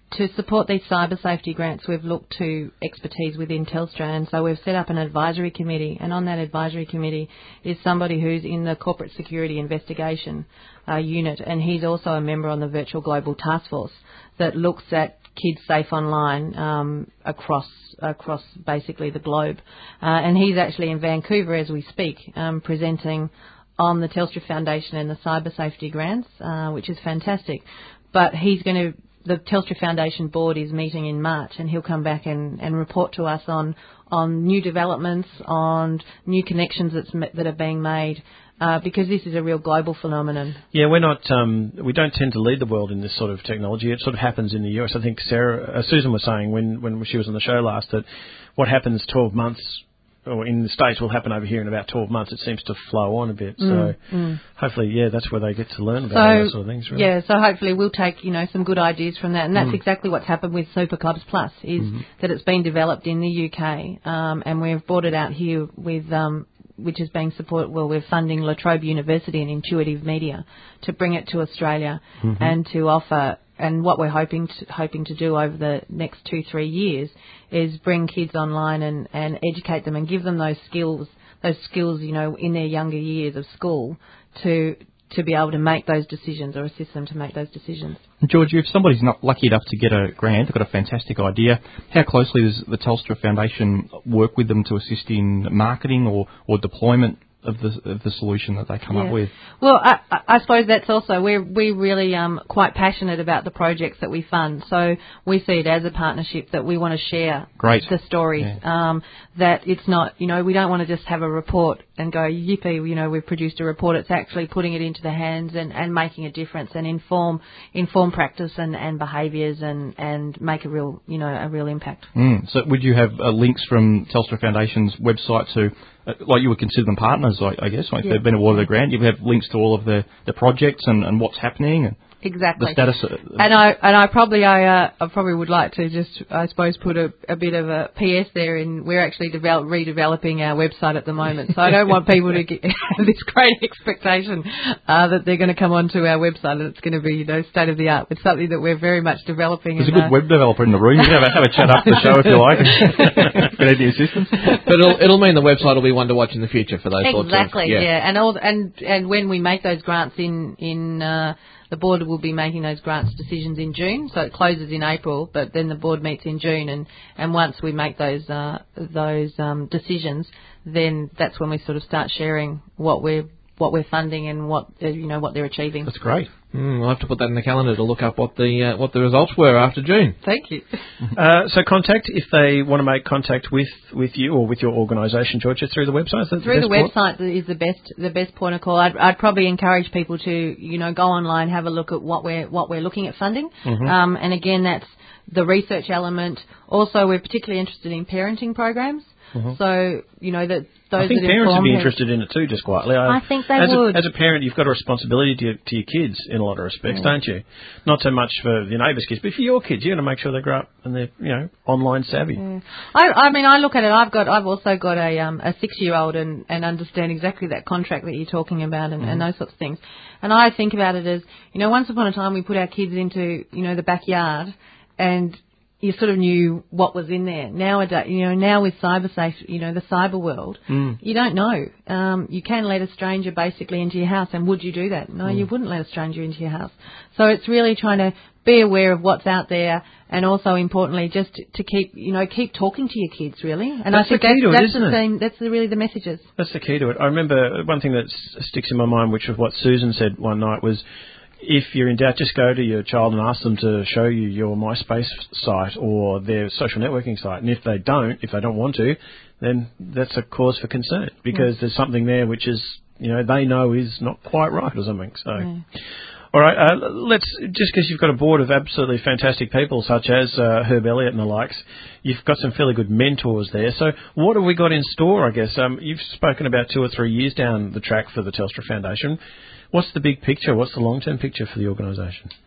to support these cyber safety grants, we've looked to expertise within Telstra, and so we've set up an advisory committee, and on that advisory committee is somebody who's in the corporate security investigation uh, unit, and he's also a member on the Virtual Global Task Force that looks at kids safe online um, across across basically the globe. Uh, and he's actually in Vancouver as we speak, um, presenting on the Telstra Foundation and the cyber safety grants, uh, which is fantastic. But he's going to, the Telstra Foundation board is meeting in March, and he'll come back and, and report to us on, on new developments, on new connections that's, that are being made, Uh, because this is a real global phenomenon.
Yeah, we're not. Um, we don't tend to lead the world in this sort of technology. It sort of happens in the U S. I think Sarah, uh, Susan was saying when when she was on the show last that what happens twelve months, or in the States, will happen over here in about twelve months. It seems to flow on a bit.
Mm,
so
mm.
hopefully, yeah, that's where they get to learn about
so,
all those sort of things. Really.
Yeah, so hopefully we'll take you know some good ideas from that, and that's
Mm.
exactly what's happened with Super Clubs Plus. Is
Mhm.
that it's been developed in the U K, um, and we've brought it out here with. Um, which is being supported, well, we're funding La Trobe University and Intuitive Media to bring it to Australia
Mhm.
and to offer, and what we're hoping to, hoping to do over the next two, three years is bring kids online and, and educate them and give them those skills, those skills, you know, in their younger years of school to to be able to make those decisions or assist them to make those decisions.
George, if somebody's not lucky enough to get a grant, they've got a fantastic idea, how closely does the Telstra Foundation work with them to assist in marketing or, or deployment of the of the solution that they come
yeah.
up with?
Well, I, I suppose that's also, we're we really um, quite passionate about the projects that we fund. So we see it as a partnership that we want to share
Great.
the stories. Yeah. Um, that it's not, you know, we don't want to just have a report and go, yippee, you know, we've produced a report. It's actually putting it into the hands and, and making a difference and inform inform practice and, and behaviours and, and make a real, you know, a real impact.
Mm. So would you have uh, links from Telstra Foundation's website to, uh, like you would consider them partners, I, I guess, like if
yeah.
they've been awarded a grant, you would have links to all of the, the projects and, and what's happening and
exactly
the status. Of,
and I and I probably I uh, I probably would like to just I suppose put a, a bit of a P S there. In we're actually develop, redeveloping our website at the moment, so I don't want people to get this great expectation uh, that they're going to come onto our website and it's going to be you know state of the art. It's something that we're very much developing.
There's
and,
a good
uh,
web developer in the room. You can have a, have a chat after the show if you like. If you need the assistance.
But it'll, it'll mean the website will be one to watch in the future for those
exactly,
sorts of...
yeah.
yeah.
And all and and when we make those grants in in. Uh, The board will be making those grants decisions in June, so it closes in April, but then the board meets in June, and, and once we make those uh, those um, decisions, then that's when we sort of start sharing what we're what we're funding and what uh, you know what they're achieving.
That's great. Mm, I'll have to put that in the calendar to look up what the uh, what the results were after June.
Thank you.
uh, so contact, if they want to make contact with, with you or with your organisation, Georgia, through the website? Is that
through
the,
the website port? Is the best the best point of call. I'd, I'd probably encourage people to you know go online, have a look at what we're what we're looking at funding,
mm-hmm.
um, and again that's the research element. Also, we're particularly interested in parenting programs.
Mm-hmm.
So, you know, that those
I think
that
parents would be
them,
interested in it too, just quietly. I,
I think they
as
would.
A, as a parent, you've got a responsibility to, to your kids in a lot of respects,
yeah.
don't you? Not so much for your neighbours' kids, but for your kids. You're going to make sure they grow up and they're, you know, online savvy.
Yeah. I, I mean, I look at it. I've got, I've also got a um, a six-year-old and, and understand exactly that contract that you're talking about and, mm. and those sorts of things. And I think about it as, you know, once upon a time we put our kids into, you know, the backyard and you sort of knew what was in there. Nowadays, you know, now with cyber safe, you know, the cyber world,
mm.
you don't know. Um, you can let a stranger basically into your house, and would you do that? No, mm. you wouldn't let a stranger into your house. So it's really trying to be aware of what's out there, and also importantly, just to, to keep, you know, keep talking to your kids really. And
that's
I think
the key
that's,
to it,
that's
isn't
the
it?
same, that's the, really the messages.
That's the key to it. I remember one thing that s- sticks in my mind, which was what Susan said one night, was, if you're in doubt, just go to your child and ask them to show you your MySpace site or their social networking site. And if they don't, if they don't want to, then that's a cause for concern because yeah. there's something there which is, you know, they know is not quite right or something. So, yeah. All right, uh, let's, just because you've got a board of absolutely fantastic people such as uh, Herb Elliott and the likes, you've got some fairly good mentors there. So what have we got in store, I guess? Um, you've spoken about two or three years down the track for the Telstra Foundation. What's the big picture? What's the long-term picture for the organisation?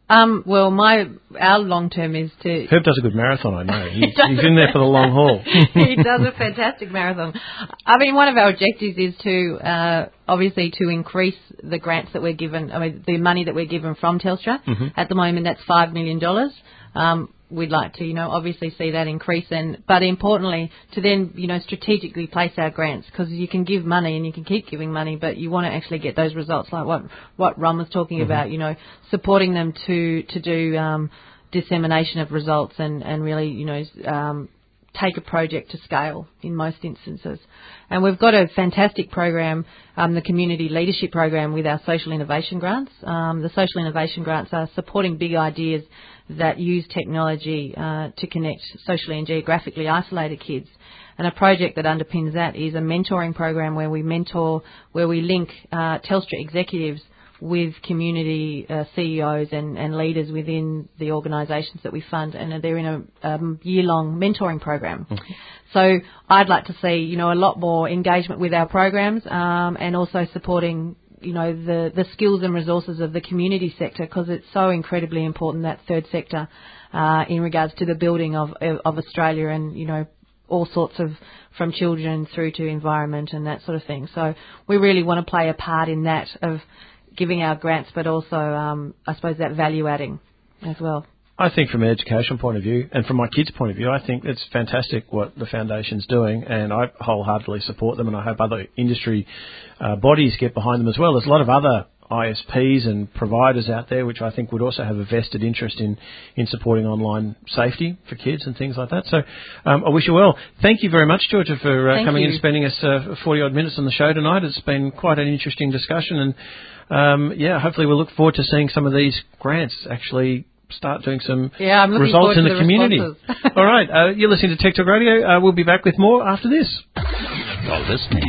Um, well, my our long term is to...
Herb does a good marathon, I know. He's, he's in there for the long haul.
He does a fantastic marathon. I mean, one of our objectives is to, uh, obviously, to increase the grants that we're given, I mean, the money that we're given from Telstra.
Mm-hmm.
At the moment, that's five million dollars. Um, we'd like to, you know, obviously see that increase, and but importantly, to then, you know, strategically place our grants, because you can give money and you can keep giving money, but you want to actually get those results, like what what Ron was talking
Mm-hmm.
about, you know, supporting them to to do um, dissemination of results and and really, you know, um, take a project to scale in most instances. And we've got a fantastic program, um, the Community Leadership Program, with our Social Innovation Grants. Um, the Social Innovation Grants are supporting big ideas that use technology uh, to connect socially and geographically isolated kids. And a project that underpins that is a mentoring program where we mentor, where we link uh, Telstra executives with community uh, C E Os and, and leaders within the organisations that we fund, and they're in a um, year-long mentoring program.
Okay.
So I'd like to see, you know, a lot more engagement with our programs, um, and also supporting, you know, the, the skills and resources of the community sector, because it's so incredibly important, that third sector, uh, in regards to the building of of Australia, and, you know, all sorts of, from children through to environment and that sort of thing. So we really want to play a part in that, of giving our grants, but also, um, I suppose, that value adding as well.
I think from an education point of view, and from my kids' point of view, I think it's fantastic what the Foundation's doing, and I wholeheartedly support them, and I hope other industry uh, bodies get behind them as well. There's a lot of other I S Ps and providers out there which I think would also have a vested interest in, in supporting online safety for kids and things like that. So um, I wish you well. Thank you very much, Georgia, for uh, coming
you.
in and spending us uh, forty-odd minutes on the show tonight. It's been quite an interesting discussion, and um, yeah, hopefully we'll look forward to seeing some of these grants actually start doing some
yeah, I'm
results in the,
the
community. All right, uh, you're listening to Tech Talk Radio. Uh, we'll be back with more after this.
You're listening.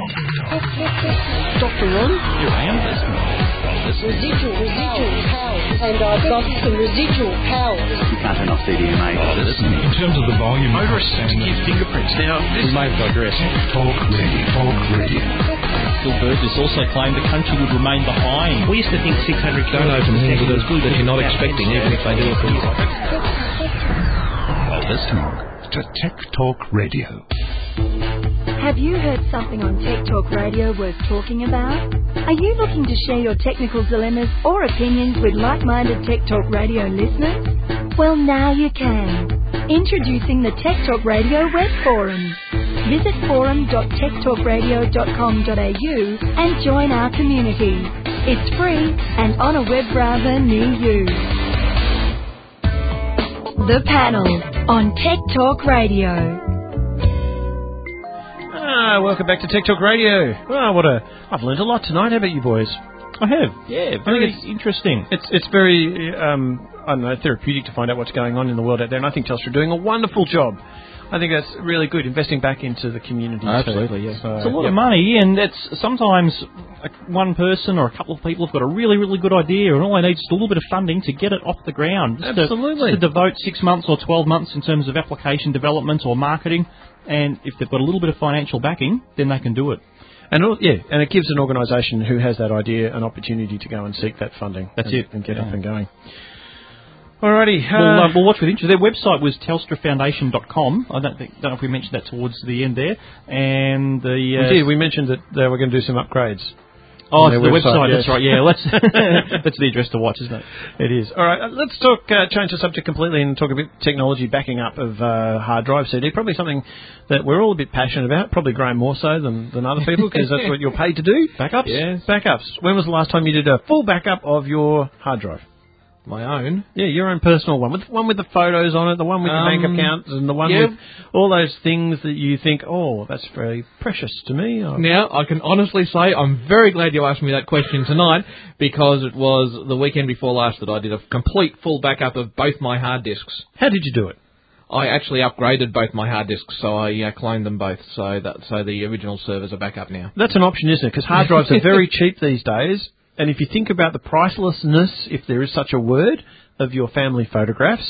Doctor Ron?
Here I am listening.
Residual, residual powers. And I've got some residual powers.
You can't turn off C D, mate. Oh, listening. In terms of the volume, motorists to give fingerprints. Now, this... We may have digressed. Talk Radio. Talk Radio. Phil Burgess also claimed the country would remain behind. We used to think six hundred
Don't open things that are good that you're not expecting, even if they do it for you.
You're listening to Tech Talk Radio.
Have you heard something on Tech Talk Radio worth talking about? Are you looking to share your technical dilemmas or opinions with like-minded Tech Talk Radio listeners? Well, now you can. Introducing the Tech Talk Radio web forum. Visit forum dot tech talk radio dot com dot a u and join our community. It's free and on a web browser near you. The Panel on Tech Talk Radio.
Ah, welcome back to Tech Talk Radio. Ah, what a! I've learned a lot tonight. How about you boys?
I have. Yeah, very
it's,
interesting.
It's it's very um, I don't know, therapeutic to find out what's going on in the world out there, and I think Telstra are doing a wonderful job. I think that's really good, investing back into the community.
Absolutely,
too.
yes.
So,
it's a lot
yep.
of money, and it's sometimes one person or a couple of people have got a really, really good idea, and all they need is a little bit of funding to get it off the ground. Just
Absolutely.
To, to devote six months or twelve months in terms of application development or marketing, and if they've got a little bit of financial backing, then they can do it.
And yeah, and it gives an organisation who has that idea an opportunity to go and seek that funding.
That's
and,
it.
And get
yeah.
up and going. Alrighty. Uh,
well, uh, we'll watch with interest. Their website was telstra foundation dot com. I don't think, don't know if we mentioned that towards the end there. And the uh,
we did. We mentioned that they were going to do some upgrades.
Oh, it's the
website,
website.
yes.
That's right. Yeah, let's. That's the address to watch, isn't it?
It is. All right. Uh, let's talk. Uh, change the subject completely and talk a bit technology backing up of uh, hard drive C D. Probably something that we're all a bit passionate about. Probably Graham more so than, than other people because that's what you're paid to do.
Backups.
Yes. Backups. When was the last time you did a full backup of your hard drive?
My own?
Yeah, your own personal one. With one with the photos on it, the one with
um,
the bank accounts, and the one
yeah.
with all those things that you think, oh, that's very precious to me. Oh.
Now, I can honestly say I'm very glad you asked me that question tonight, because it was the weekend before last that I did a complete full backup of both my hard disks.
How did you do it?
I actually upgraded both my hard disks, so I uh, cloned them both, so that so the original servers are back up now.
That's an option, isn't it? Because hard drives are very cheap these days, and if you think about the pricelessness, if there is such a word, of your family photographs,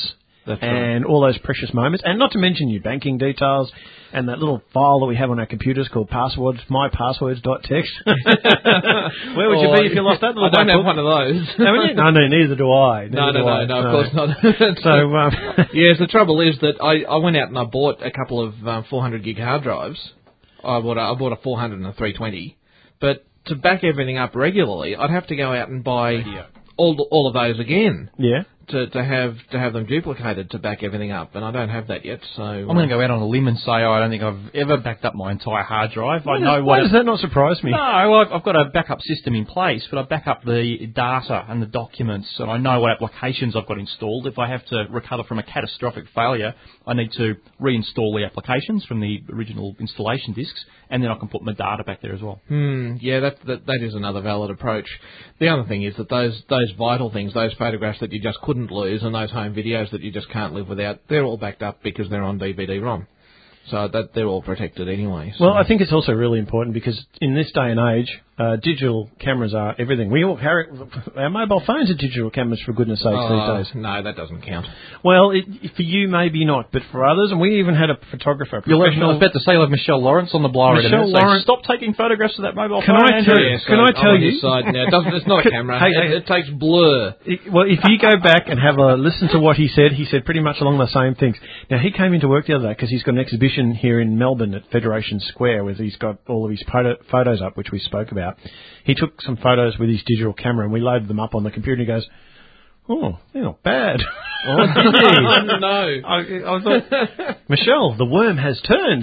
That's
and
right.
all those precious moments, and not to mention your banking details and that little file that we have on our computers called passwords, my passwords dot t x. Where would you
oh,
be if you lost that little
I don't have
book?
one of those.
Haven't you? No, no, neither do I. Neither
No, no,
do
no,
I.
no, of course not.
So, um,
yes, the trouble is that I, I went out and I bought a couple of um, four hundred gig hard drives. I bought a, I bought a four hundred and a three twenty, but to back everything up regularly, I'd have to go out and buy all the, all of those again.
Yeah.
To, to have to have them duplicated to back everything up, and I don't have that yet. So
I'm going to go out on a limb and say I don't think I've ever backed up my entire hard drive.
Why
I know
does,
what
why
it,
does that not surprise me?
No, I've, I've got a backup system in place, but I back up the data and the documents, and I know what applications I've got installed. If I have to recover from a catastrophic failure, I need to reinstall the applications from the original installation disks, and then I can put my data back there as well.
Hmm. Yeah, that that that is another valid approach. The other thing is that those those vital things, those photographs that you just couldn't lose, and those home videos that you just can't live without, they're all backed up because they're on D V D ROM. So that they're all protected anyway. So.
Well, I think it's also really important because in this day and age, uh, digital cameras are everything. We all carry our mobile phones are digital cameras, for goodness sakes,
uh,
these days.
No, that doesn't count.
Well, it, for you maybe not, but for others, and we even had a photographer. A
You'll have,
professional,
I was about to say, you'll have Michelle Lawrence on the blower.
Michelle
Say,
Lawrence,
stop taking photographs of that mobile
can
phone.
I tell you?
Yes,
can I tell
on
you?
His side now. It doesn't, it's not a camera.
Hey,
it,
hey,
it takes blur.
It, well, if you go back and have a listen to what he said, he said pretty much along the same things. Now, he came into work the other day because he's got an exhibition here in Melbourne at Federation Square where he's got all of his photo, photos up, which we spoke about. He took some photos with his digital camera and we loaded them up on the computer and he goes, oh, they're not bad.
Oh, did he? No.
I, I thought, Michelle, the worm has turned.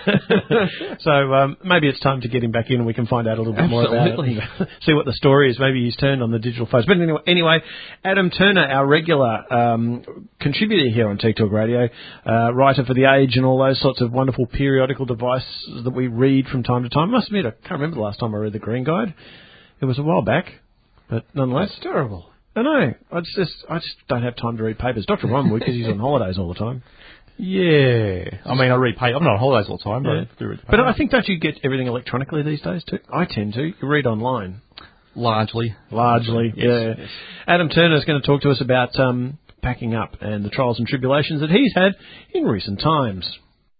So um, maybe it's time to get him back in and we can find out a little bit
Absolutely.
more about it. See what the story is. Maybe he's turned on the digital photos. But anyway, anyway Adam Turner, our regular um, contributor here on TikTok Radio, uh, writer for The Age and all those sorts of wonderful periodical devices that we read from time to time. I must admit, I can't remember the last time I read The Green Guide. It was a while back, but nonetheless.
That's terrible.
I know. I just, I just don't have time to read papers. Doctor Ron would because he's on holidays all the time.
Yeah. I mean, I read papers. I'm not on holidays all the time, but
Yeah.
I do read
But
papers.
I think, don't you get everything electronically these days too? I tend to. You read online.
Largely.
Largely,
Yes,
yeah.
yes.
Adam Turner is going to talk to us about um, packing up and the trials and tribulations that he's had in recent times.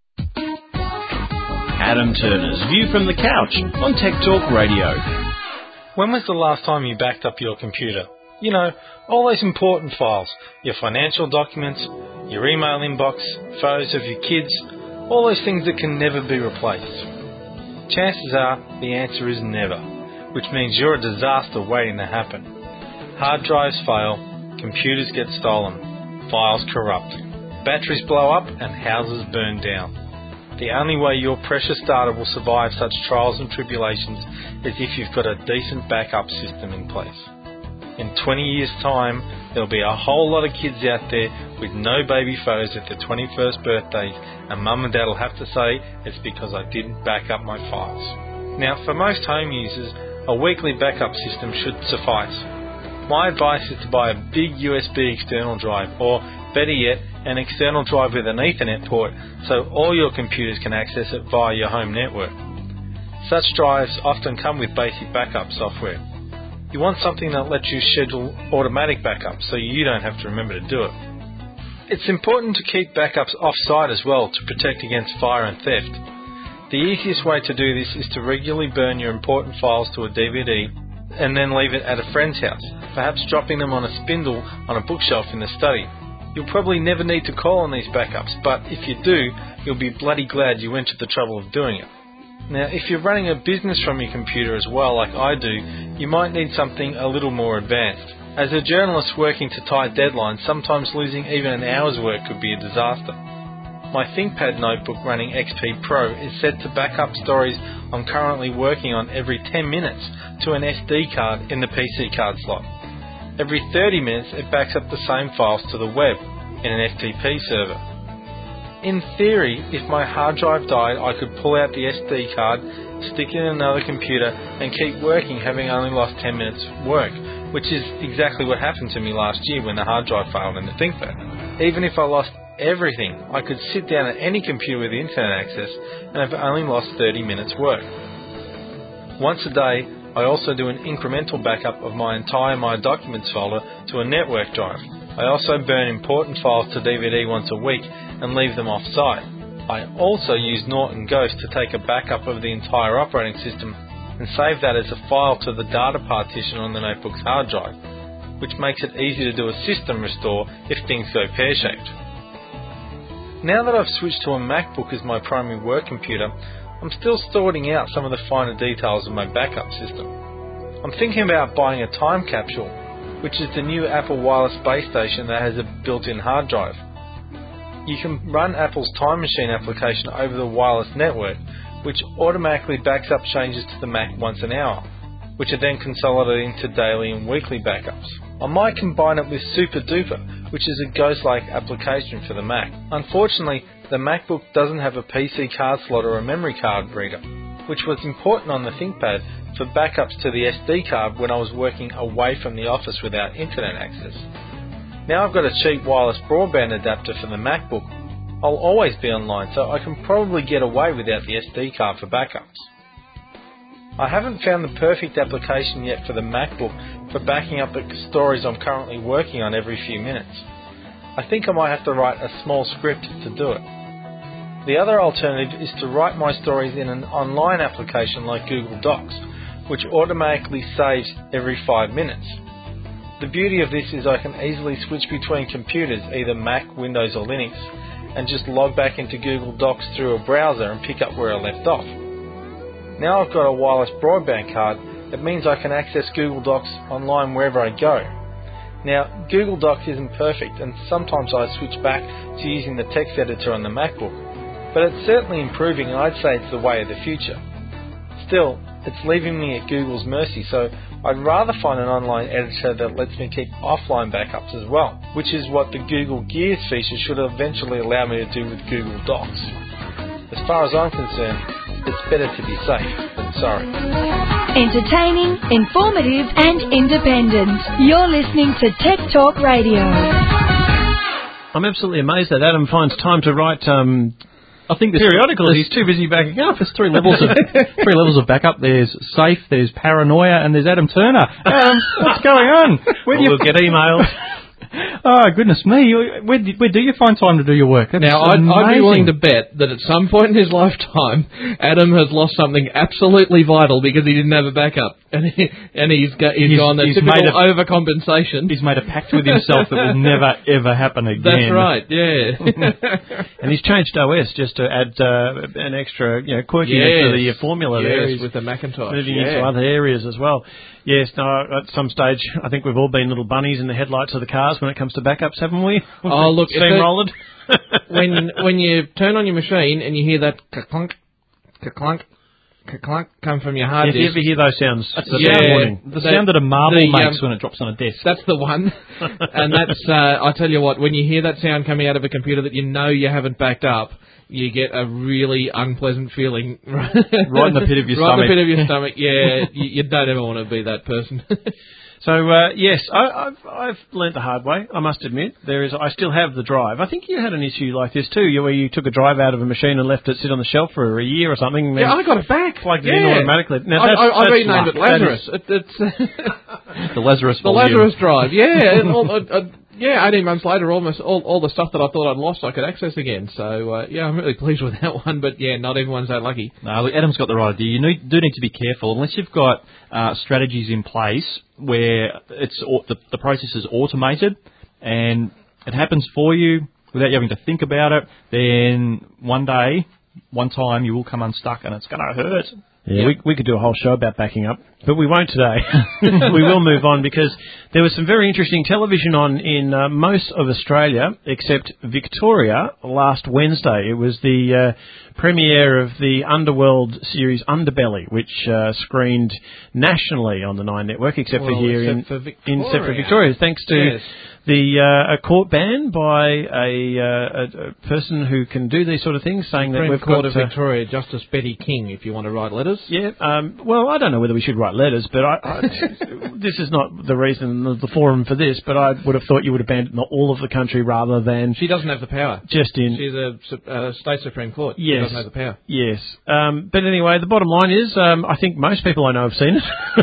Adam Turner's View from the Couch on Tech Talk Radio.
When was the last time you backed up your computer? You know, all those important files, your financial documents, your email inbox, photos of your kids, all those things that can never be replaced. Chances are the answer is never, which means you're a disaster waiting to happen. Hard drives fail, computers get stolen, files corrupt, batteries blow up and houses burn down. The only way your precious data will survive such trials and tribulations is if you've got a decent backup system in place. In twenty years' time, there'll be a whole lot of kids out there with no baby photos at their twenty-first birthdays, and mum and dad will have to say it's because I didn't back up my files. Now, for most home users, a weekly backup system should suffice. My advice is to buy a big U S B external drive, or better yet, an external drive with an Ethernet port, so all your computers can access it via your home network. Such drives often come with basic backup software. You want something that lets you schedule automatic backups so you don't have to remember to do it. It's important to keep backups off-site as well to protect against fire and theft. The easiest way to do this is to regularly burn your important files to a D V D and then leave it at a friend's house, perhaps dropping them on a spindle on a bookshelf in the study. You'll probably never need to call on these backups, but if you do, you'll be bloody glad you went to the trouble of doing it. Now, if you're running a business from your computer as well, like I do, you might need something a little more advanced. As a journalist working to tight deadlines, sometimes losing even an hour's work could be a disaster. My ThinkPad notebook running X P Pro is set to back up stories I'm currently working on every ten minutes to an S D card in the P C card slot. Every thirty minutes it backs up the same files to the web in an F T P server. In theory, if my hard drive died, I could pull out the S D card, stick it in another computer and keep working, having only lost ten minutes work, which is exactly what happened to me last year when the hard drive failed in the ThinkPad. Even if I lost everything, I could sit down at any computer with internet access and have only lost thirty minutes work. Once a day, I also do an incremental backup of my entire My Documents folder to a network drive. I also burn important files to D V D once a week and leave them off-site. I also use Norton Ghost to take a backup of the entire operating system and save that as a file to the data partition on the notebook's hard drive, which makes it easy to do a system restore if things go pear-shaped. Now that I've switched to a MacBook as my primary work computer, I'm still sorting out some of the finer details of my backup system. I'm thinking about buying a time capsule, which is the new Apple wireless base station that has a built-in hard drive. You can run Apple's Time Machine application over the wireless network, which automatically backs up changes to the Mac once an hour, which are then consolidated into daily and weekly backups. I might combine it with SuperDuper, which is a Ghost-like application for the Mac. Unfortunately, the MacBook doesn't have a P C card slot or a memory card reader, which was important on the ThinkPad for backups to the S D card when I was working away from the office without internet access. Now I've got a cheap wireless broadband adapter for the MacBook, I'll always be online, so I can probably get away without the S D card for backups. I haven't found the perfect application yet for the MacBook for backing up the stories I'm currently working on every few minutes. I think I might have to write a small script to do it. The other alternative is to write my stories in an online application like Google Docs, which automatically saves every five minutes. The beauty of this is I can easily switch between computers, either Mac, Windows or Linux, and just log back into Google Docs through a browser and pick up where I left off. Now I've got a wireless broadband card, it means I can access Google Docs online wherever I go. Now, Google Docs isn't perfect, and sometimes I switch back to using the text editor on the MacBook, but it's certainly improving, and I'd say it's the way of the future. Still, it's leaving me at Google's mercy, so I'd rather find an online editor that lets me keep offline backups as well, which is what the Google Gears feature should eventually allow me to do with Google Docs. As far as I'm concerned, it's better to be safe than sorry.
Entertaining, informative and independent. You're listening to Tech Talk Radio.
I'm absolutely amazed that Adam finds time to write um,
I think there's
periodicals. He's too busy backing up.
There's three levels of three levels of backup. There's safe, there's paranoia, and there's Adam Turner. Um, what's going on?
Where do you get emails?
Oh, goodness me. Where do, where do you find time to do your work? That's
now, I'd, I'd be willing to bet that at some point in his lifetime, Adam has lost something absolutely vital because he didn't have a backup. And, he, and he's, go, he's, he's gone the he's typical a, overcompensation.
He's made a pact with himself that will never, ever happen again.
That's right, yeah.
And he's changed O S just to add uh, an extra you know, quirkiness
yes.
to the formula
yes,
there. He's
with the Macintosh.
Moving
yeah.
into other areas as well. Yes, no, at some stage, I think we've all been little bunnies in the headlights of the cars when it comes to backups, haven't we?
Oh, look,
steamrolled.
when when you turn on your machine and you hear that ka-clunk, ka-clunk, ka-clunk come from your hard
yeah,
disk.
If you ever hear those sounds,
that's
the
yeah,
morning.
The sound that a marble
the,
makes
um,
when it drops on a desk.
That's the one. And that's, uh, I tell you what, when you hear that sound coming out of a computer that you know you haven't backed up, you get a really unpleasant feeling.
Right in the pit of your
right
stomach.
Right in the pit of your stomach, yeah. you, you don't ever want to be that person.
So, uh, yes, I, I've, I've learnt the hard way, I must admit. There is, I still have the drive. I think you had an issue like this too, where you took a drive out of a machine and left it sit on the shelf for a year or something.
Yeah, I got it back.
Plugged
yeah.
it in automatically. Now,
I,
that's,
I, I
that's
renamed it Lazarus.
That is,
it, it's
the Lazarus
The
volume.
Lazarus drive, yeah. and all, uh, uh, yeah, eighteen months later, almost all, all the stuff that I thought I'd lost, I could access again. So, uh, yeah, I'm really pleased with that one. But, yeah, not everyone's that lucky.
No, look, Adam's got the right idea. You need, do need to be careful. Unless you've got uh, strategies in place where it's the, the process is automated and it happens for you without you having to think about it, then one day, one time, you will come unstuck and it's going to hurt.
Yeah, we, we could do a whole show about backing up, but we won't today. We will move on because there was some very interesting television on in uh, most of Australia, except Victoria, last Wednesday. It was the uh, premiere of the Underworld series Underbelly, which uh, screened nationally on the Nine Network, except
well,
for here
except
in,
for Victoria.
in except for Victoria, thanks to
yes.
the uh, a court ban by a, uh, a, a person who can do these sort of things, saying
Supreme
that we've
Court
got
of
uh,
Victoria, Justice Betty King, if you want to write letters.
Yeah, um, well, I don't know whether we should write letters, but I, I, this is not the reason, the forum for this, but I would have thought you would abandon all of the country rather than...
She doesn't have the power.
Just in...
She's a, a state Supreme Court.
Yes.
She doesn't have the power.
Yes. Um, but anyway, the bottom line is, um, I think most people I know have seen it,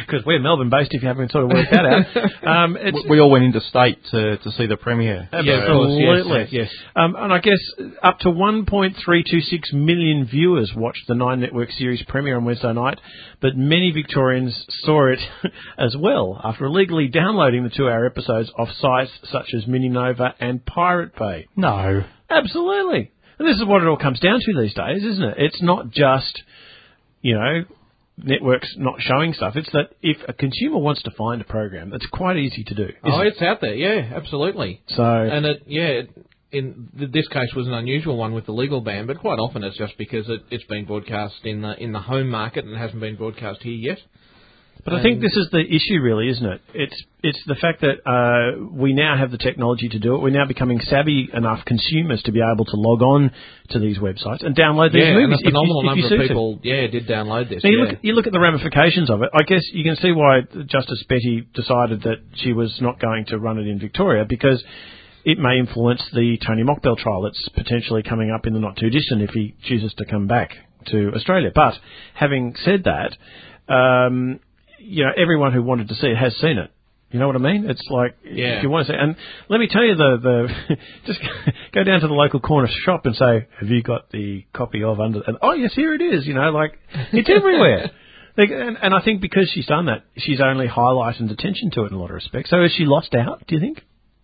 because we're Melbourne-based, if you haven't sort of worked that out. Um, it's,
we all went into state to, to see the premiere.
Absolutely.
Yes, yes.
Um, and I guess up to one point three two six million viewers watched the Nine Network series premiere on Wednesday night, but many Victorians saw it as well after illegally downloading the two-hour episodes off sites such as Mininova and Pirate Bay.
No.
Absolutely. And this is what it all comes down to these days, isn't it? It's not just, you know, networks not showing stuff. It's that if a consumer wants to find a program, it's quite easy to do.
Oh,
it?
it's out there, yeah, absolutely.
So,
and it, yeah, it, in th- this case was an unusual one with the legal ban, but quite often it's just because it, it's been broadcast in the in the home market and it hasn't been broadcast here yet.
But I think this is the issue, really, isn't it? It's it's the fact that uh, we now have the technology to do it. We're now becoming savvy enough consumers to be able to log on to these websites and download these
yeah,
movies.
and a phenomenal
if you, if
number
you
of people,
to.
yeah, did download this.
Now, you,
yeah.
look at, you look at the ramifications of it. I guess you can see why Justice Betty decided that she was not going to run it in Victoria, because it may influence the Tony Mockbell trial that's potentially coming up in the not too distant if he chooses to come back to Australia. But having said that, um, you know, everyone who wanted to see it has seen it. You know what I mean? It's like,
yeah.
if you want to say, and let me tell you, the, the just go down to the local corner shop and say, have you got the copy of Under, and oh yes, here it is, you know, like, it's everywhere. Like, and, and I think because she's done that, she's only highlighted attention to it in a lot of respects. So has she lost out, do you think?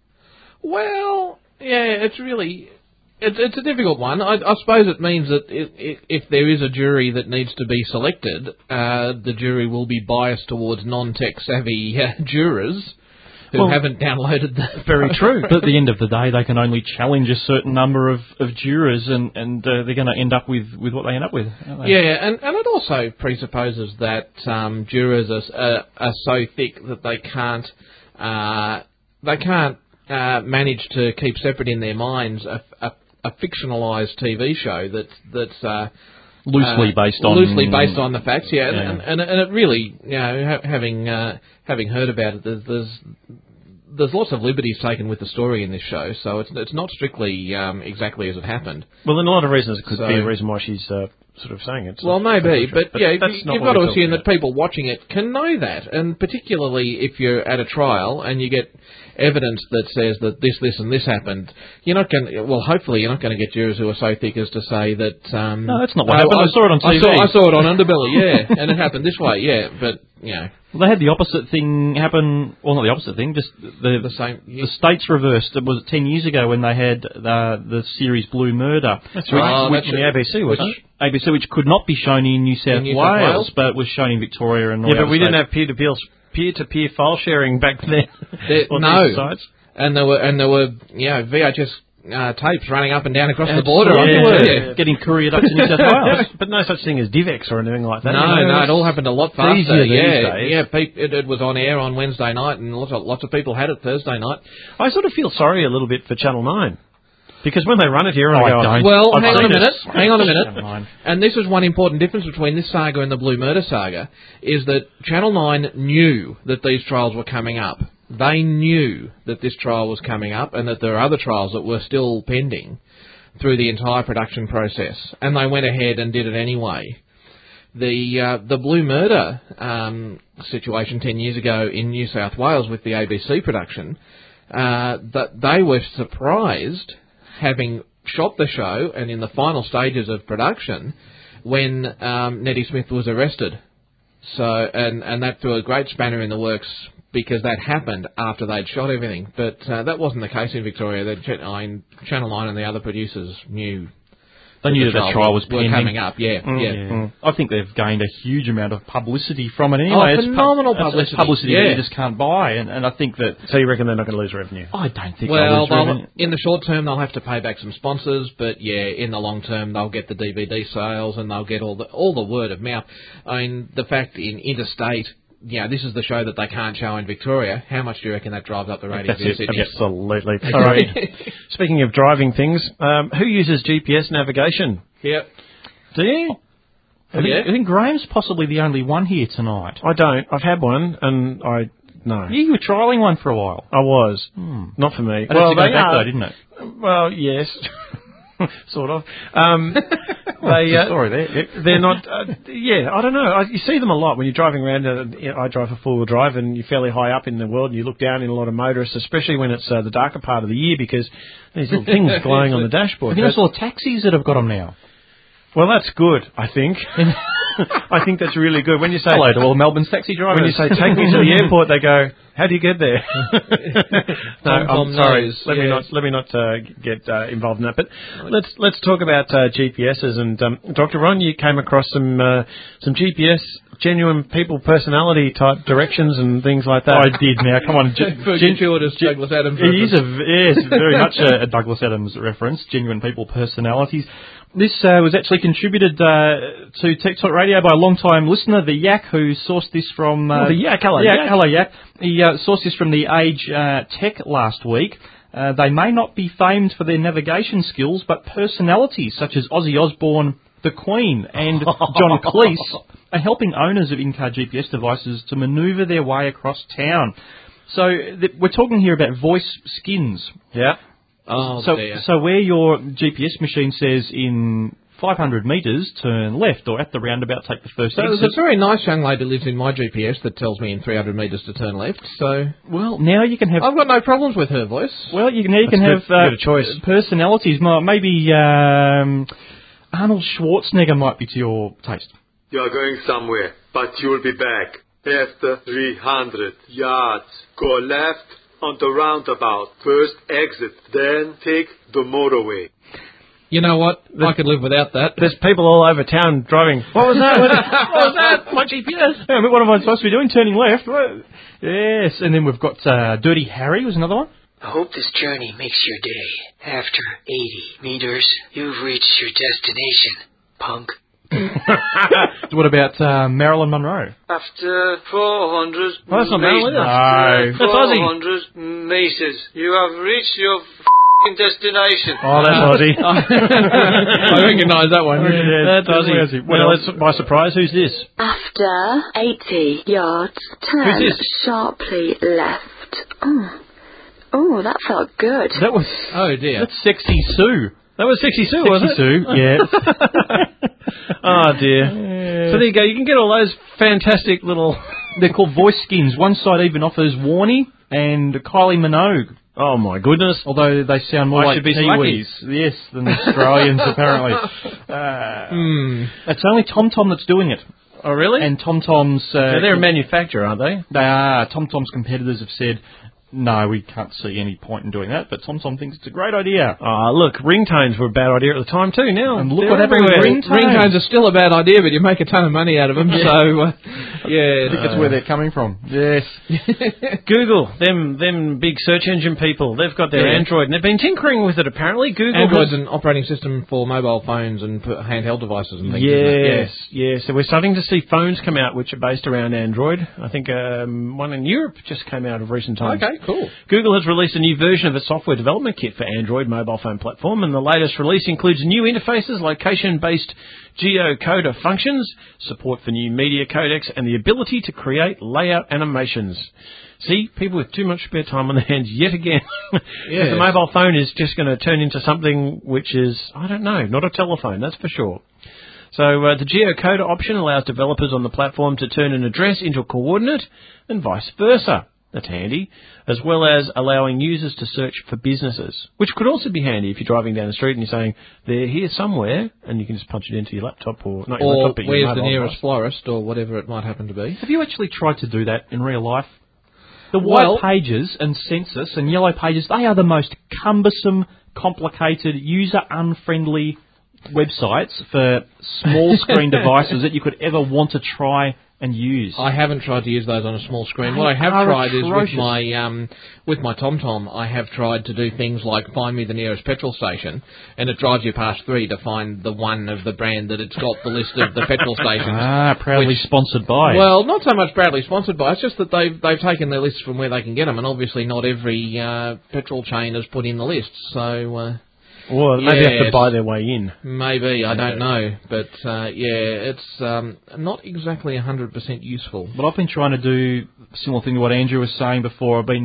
Well, yeah, it's really... It's, it's a difficult one. I, I suppose it means that if, if, if there is a jury that needs to be selected, uh, the jury will be biased towards non-tech savvy uh, jurors who
well,
haven't downloaded the...
Very true. But at the end of the day, they can only challenge a certain number of, of jurors, and, and uh, they're going to end up with, with what they end up with, aren't they?
Yeah, and, and it also presupposes that um, jurors are, are, are so thick that they can't... Uh, they can't uh, manage to keep separate in their minds a, a a fictionalised T V show that's that's uh,
loosely
uh,
based on
loosely based on the facts, yeah,
yeah.
And, and and it really, you know, ha- having uh, having heard about it, there's, there's there's lots of liberties taken with the story in this show, so it's it's not strictly um, exactly as it happened.
Well, then a lot of reasons it could
so,
be a reason why she's uh, sort of saying it.
Well, maybe, but,
but
yeah,
that's
you,
not
you've
what
got to
we're
assume
talking
that people watching it can know that, and particularly if you're at a trial and you get evidence that says that this, this, and this happened, you're not going. Well, hopefully, you're not going to get jurors who are so thick as to say that. Um,
no, that's not what
oh,
happened. I, I saw it on T V.
I saw, I saw it on Underbelly, yeah, and it happened this way, yeah, but you know.
Well, they had the opposite thing happen. Well, not the opposite thing, just the
the same.
The states reversed. It was ten years ago when they had uh, the series Blue Murder.
That's
which,
right. Oh,
which,
that's the A B C, wasn't
which, it? A B C, which could not be shown in New South,
in New
Wales,
South Wales,
but was shown in Victoria and all
yeah, but we
states.
didn't have peer-to-peer peer-to-peer file sharing back then.
There, no, and there were and there were you know V H S. Uh, tapes running up and down across
That's,
the border.
Yeah,
yeah.
yeah. Getting couriered up to New South Wales.
But no such thing as DivX or anything like that.
No,
you know,
no, it all happened a lot faster.
Easier
yeah,
these days.
yeah. Pe- it, it was on air on Wednesday night, and lots of, lots of people had it Thursday night.
I sort of feel sorry a little bit for Channel nine. Because when they run it here, and
oh,
I go,
I don't.
Well,
I've
hang on a
it.
minute. Hang on a minute. And this is one important difference between this saga and the Blue Murder saga, is that Channel nine knew that these trials were coming up. They knew that this trial was coming up and that there are other trials that were still pending through the entire production process. And they went ahead and did it anyway. The uh, the Blue Murder um, situation ten years ago in New South Wales with the A B C production, uh, that they were surprised, having shot the show and in the final stages of production, when um, Nettie Smith was arrested. So and, and that threw a great spanner in the works, because that happened after they'd shot everything. But uh, that wasn't the case in Victoria. The Ch- Channel nine and the other producers knew
They knew that the trial was
were
pending.
coming up, yeah.
Mm,
yeah.
yeah. Mm. I think they've gained a huge amount of publicity from it anyway.
Oh,
it's
phenomenal
pu-
publicity.
It's publicity
yeah.
that you just can't buy, and, and I think that...
So you reckon they're not going to lose revenue?
I don't think
well,
they'll lose revenue.
in the short term, they'll have to pay back some sponsors, but yeah, in the long term, they'll get the D V D sales and they'll get all the all the word of mouth. I mean, the fact in interstate... Yeah, this is the show that they can't show in Victoria. How much do you reckon that drives up the ratings in Sydney?
Absolutely. All right. Speaking of driving things, um, who uses G P S navigation?
Yep.
Do you?
I think,
yeah.
I think Graham's possibly the only one here tonight.
I don't. I've had one, and I... No.
You were trialling one for a while.
I was.
Hmm.
Not for me.
And
well,
it's
they
back
are,
though, didn't it?
Well, yes. sort of. Um, they, uh,
sorry, there.
They're not. Uh, yeah, I don't know. I, you see them a lot when you're driving around. Uh, you know, I drive a four-wheel drive, and you're fairly high up in the world, and you look down in a lot of motorists, especially when it's uh, the darker part of the year, because these little things glowing on the dashboard.
I think I saw taxis that have got them now.
Well, that's good, I think. I think that's really good. When you say
hello to all Melbourne's taxi drivers,
when you say take me to the airport, they go, "How do you get there?" no,
Tom, Tom
I'm sorry.
knows,
Let
yes.
me not let me not uh, get uh, involved in that. But let's let's talk about uh, G P S's. And um, Doctor Ron, you came across some uh, some G P S genuine people personality type directions and things like that.
I did. Now, come on, G-
Gen- Gen- Douglas Adams.
It is a yes, very much a, a Douglas Adams reference. Genuine people personalities. This uh, was actually contributed uh, to Tech Talk Radio by a long-time listener, the Yak, who sourced this from... Uh,
oh, the Yak, hello,
Yak.
Yak.
Hello, Yak. He uh, sourced this from the Age uh, Tech last week. Uh, they may not be famed for their navigation skills, but personalities such as Ozzy Osbourne, the Queen, and John Cleese are helping owners of in-car G P S devices to manoeuvre their way across town. So th- we're talking here about voice skins.
Yeah.
Oh,
so,
dear.
so where your G P S machine says in five hundred metres, turn left, or at the roundabout, take the first
So
exit.
there's a very nice young lady lives in my G P S that tells me in three hundred metres to turn left. So
well, now you can have.
I've got no problems with her voice.
Well, you can now you can
That's
have
good,
uh,
good choice.
personalities. Maybe um, Arnold Schwarzenegger might be to your taste.
You're going somewhere, but you'll be back after three hundred yards. Go left on the roundabout. First exit, then take the motorway.
You know what? I could live without that.
There's people all over town driving. What was that? What was that? My G P S.
Yeah, what am I supposed to be doing? Turning left? What? Yes, and then we've got uh, Dirty Harry was another one.
I hope this journey makes your day. After eighty meters, you've reached your destination, punk.
What about uh, Marilyn Monroe?
After four hundred
Well, that's not Marilyn, is it?
After
No. That's Ozzy.
four hundred meters, you have reached your f***ing destination.
Oh, that's Ozzy.
I recognise that one.
Yeah, that's Ozzy. Well, it's by surprise. Who's this?
After eighty yards, turn
Who's this?
sharply left. Oh, oh, that felt good.
That was.
Oh dear.
That's Sexy Sue.
That was Sexy Sue,
Sexy
wasn't it?
Sue, yeah.
Oh, dear. So there you go. You can get all those fantastic little...
They're called voice skins. One side even offers Warnie and Kylie Minogue.
Oh, my goodness.
Although they sound more
I
like
should be
Kiwis. Yes, than Australians, apparently. Uh,
Hmm.
It's only TomTom that's doing it.
Oh, really?
And TomTom's... Uh,
So they're a manufacturer, aren't they?
They are. TomTom's competitors have said, no, we can't see any point in doing that, but TomTom thinks it's a great idea.
Ah, look, ringtones were a bad idea at the time, too. Now,
And look
they're
what happened with
everywhere.
ringtones.
Ringtones are still a bad idea, but you make a ton of money out of them.
Yeah.
So, uh, yeah,
I think that's where they're coming from.
Yes. Google, them them big search engine people, they've got their
Yeah.
Android, and they've been tinkering with it, apparently. Google
Android's
has-
an operating system for mobile phones and for handheld devices and things. Isn't it?
Yes, yes. So we're starting to see phones come out which are based around Android. I think um, one in Europe just came out of recent times.
Okay, cool.
Google has released a new version of its software development kit for Android mobile phone platform, and the latest release includes new interfaces, location-based geocoder functions, support for new media codecs, and the ability to create layout animations. See, people with too much spare time on their hands yet again.
Yes.
The mobile phone is just going to turn into something which is, I don't know, not a telephone, that's for sure. So uh, the geocoder option allows developers on the platform to turn an address into a coordinate and vice versa. That's handy, as well as allowing users to search for businesses, which could also be handy if you're driving down the street and you're saying, they're here somewhere, and you can just punch it into your laptop or not your
Or
laptop, but your
where's the
mobile
nearest
device.
florist or whatever it might happen to be.
Have you actually tried to do that in real life? The
Well-
white pages and census and yellow pages, they are the most cumbersome, complicated, user-unfriendly websites for small screen devices that you could ever want to try and use.
I haven't tried to use those on a small screen.
They
What I have
are
tried is with
atrocious.
my um, with my TomTom, I have tried to do things like find me the nearest petrol station, and it drives you past three to find the one of the brand that it's got the list of the petrol stations.
Ah, proudly
which-
sponsored by.
Well, not so much proudly sponsored by. It's just that they've they've taken their lists from where they can get them, and obviously not every uh, petrol chain has put in the list. So. Uh,
Or maybe they have to
yes.
buy their way in.
Maybe, I don't know. But, uh, yeah, it's um, not exactly one hundred percent useful.
But I've been trying to do a similar thing to what Andrew was saying before. I've been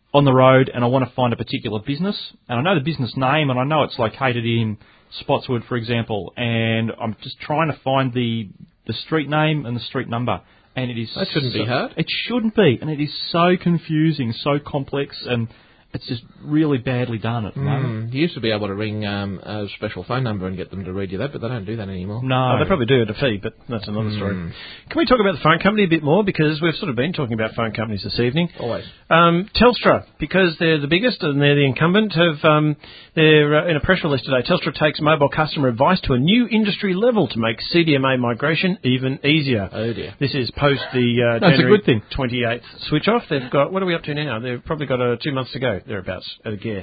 on the road and I want to find a particular business, and I know the business name and I know it's located in Spotswood, for example, and I'm just trying to find the the street name and the street number, and it is
that shouldn't
so,
be hard.
It shouldn't be, and it is so confusing, so complex, and it's just really badly done at the moment.
Mm. You used to be able to ring um, a special phone number and get them to read you that, but they don't do that anymore.
No.
Oh, they probably do at a fee, but that's another
Mm.
story. Can we talk about the phone company a bit more? Because we've sort of been talking about phone companies this evening.
Always.
Um, Telstra, because they're the biggest and they're the incumbent, have um, they're uh, in a press release today. Telstra takes mobile customer advice to a new industry level to make C D M A migration even easier.
Oh dear.
This is post the uh,
That's
January
a good thing.
twenty-eighth switch off. They've got, what are we up to now? They've probably got uh, two months to go, thereabouts, at a guess.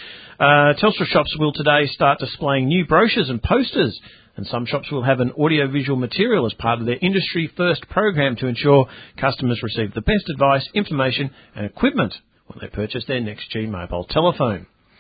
Uh, Telstra shops will today start displaying new brochures and posters, and some shops will have an audio-visual material as part of their industry-first program to ensure customers receive the best advice, information and equipment when they purchase their next G mobile telephone.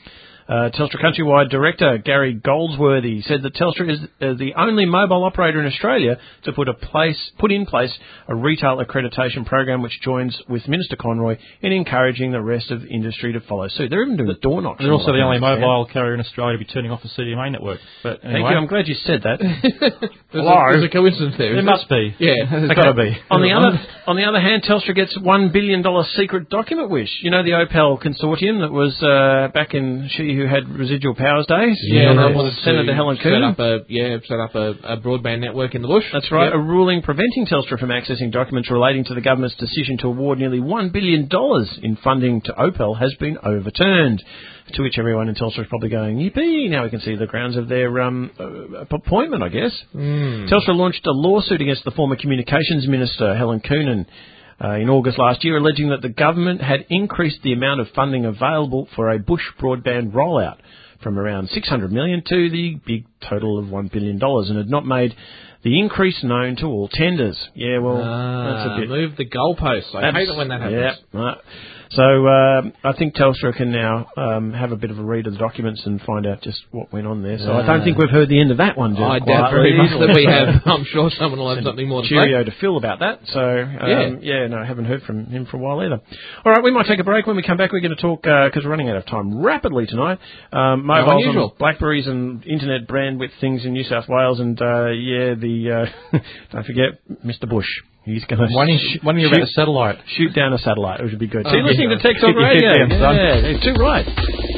Uh, Telstra Countrywide Director Gary Goldsworthy said that Telstra is uh, the only mobile operator in Australia to put a place, put in place a retail accreditation program which joins with Minister Conroy in encouraging the rest of industry to follow suit. They're even doing a door knock.
They're also the only mobile carrier in Australia to be turning off the C D M A network. But anyway.
Thank you. I'm glad you said that.
there's,
Hello.
a, there's a coincidence there.
There must be.
Yeah, there's
got to be.
On the other, on the other hand, Telstra gets one billion dollars secret document wish. You know the Opel consortium that was uh, back in she who had residual powers days.
Yeah,
yeah
they wanted
Senator
to
Helen
set
Coonan.
up a yeah set up a, a broadband network in the bush.
That's right.
Yep.
A ruling preventing Telstra from accessing documents relating to the government's decision to award nearly one billion dollars in funding to Opel has been overturned. To which everyone in Telstra is probably going, yippee, now we can see the grounds of their um, uh, appointment, I guess.
Mm.
Telstra launched a lawsuit against the former Communications Minister, Helen Coonan, uh, in August last year, alleging that the government had increased the amount of funding available for a bush broadband rollout from around six hundred million dollars to the big total of one billion dollars, and had not made the increase known to all tenders. Yeah, well,
ah,
that's a bit...
move the goalposts. I hate it when that happens.
Yeah, right. So um, I think Telstra can now um, have a bit of a read of the documents and find out just what went on there. So
uh,
I don't think we've heard the end of that one, Jeff.
I doubt very much that we have. I'm sure someone will have
and
something more to
cheerio
say.
to Phil about that. So um,
yeah.
yeah, no, I haven't heard from him for a while either. All right, we might take a break. When we come back, we're going to talk, because uh, we're running out of time rapidly tonight, um, mobiles and Blackberries and internet bandwidth things in New South Wales. And uh, yeah, the uh, don't forget Mister Bush. He's going to
when, sh- when you're
shoot,
about a satellite.
Shoot down a satellite, which would be good.
Oh,
so you're listening
yeah.
to Tech Talk Radio.
Down,
yeah, it's too right.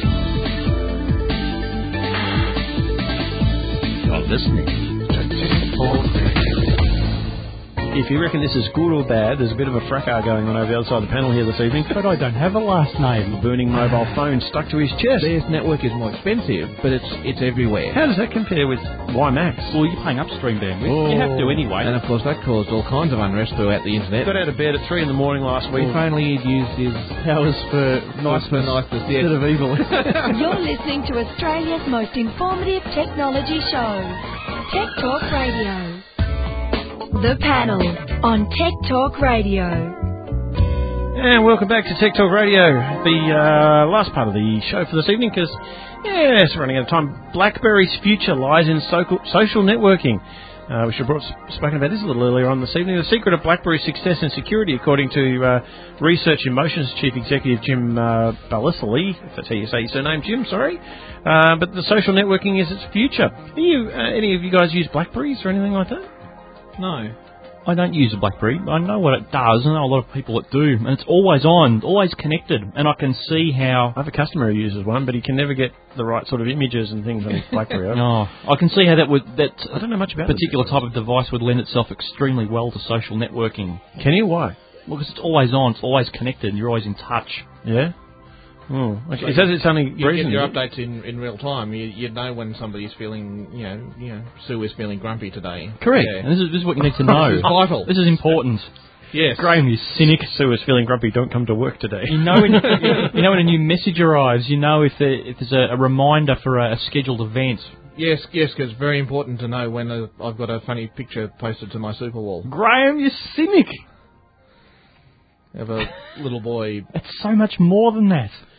You're listening to Tech Talk Radio.
If you reckon this is good or bad, there's a bit of a fracas going on over the other side of the panel here this evening.
But I don't have a last name.
A burning mobile phone stuck to his chest.
Their network is more expensive, but it's it's everywhere.
How does that compare with WiMAX?
Well, you're paying upstream bandwidth.
Oh.
You have to anyway.
And of course that caused all kinds of unrest throughout the internet.
Got out of bed at three in the morning last week.
If only he'd used his powers for nice for niceness yeah. instead of evil.
You're listening to Australia's most informative technology show, Tech Talk Radio. The panel on Tech Talk Radio.
And welcome back to Tech Talk Radio, the uh, last part of the show for this evening, because, yes, we're running out of time. BlackBerry's future lies in so- social networking. Uh, we should have brought, spoken about this a little earlier on this evening. The secret of BlackBerry's success and security, according to uh, Research in Motion's Chief Executive Jim uh, Balisoli, if that's how you say your surname, Jim, sorry. Uh, but the social networking is its future. Are you, uh, any of you guys use BlackBerries or anything like that?
No. I don't use a BlackBerry. I know what it does. I know a lot of people that do. And it's always on, always connected. And I can see how...
I have a customer who uses one, but he can never get the right sort of images and things on his BlackBerry.
No, I can see how that would... That
I don't know much about
particular type of device would lend itself extremely well to social networking.
Can you? Why?
Well, because it's always on. It's always connected. And you're always in touch.
Yeah? Oh, okay.
So
It says it's only
you
reason.
get your updates in, in real time. You you know when somebody's feeling, you know, you know, Sue is feeling grumpy today.
Correct.
Yeah.
And this is this is what you need to know.
This is vital.
This is important.
Yes.
Graham, you cynic.
Sue is feeling grumpy. Don't come to work today.
You know when you know when a new message arrives. You know if, there, if there's a, a reminder for a, a scheduled event.
Yes, yes, because it's very important to know when a, I've got a funny picture posted to my super wall.
Graham, you cynic.
I have a little boy.
It's so much more than that.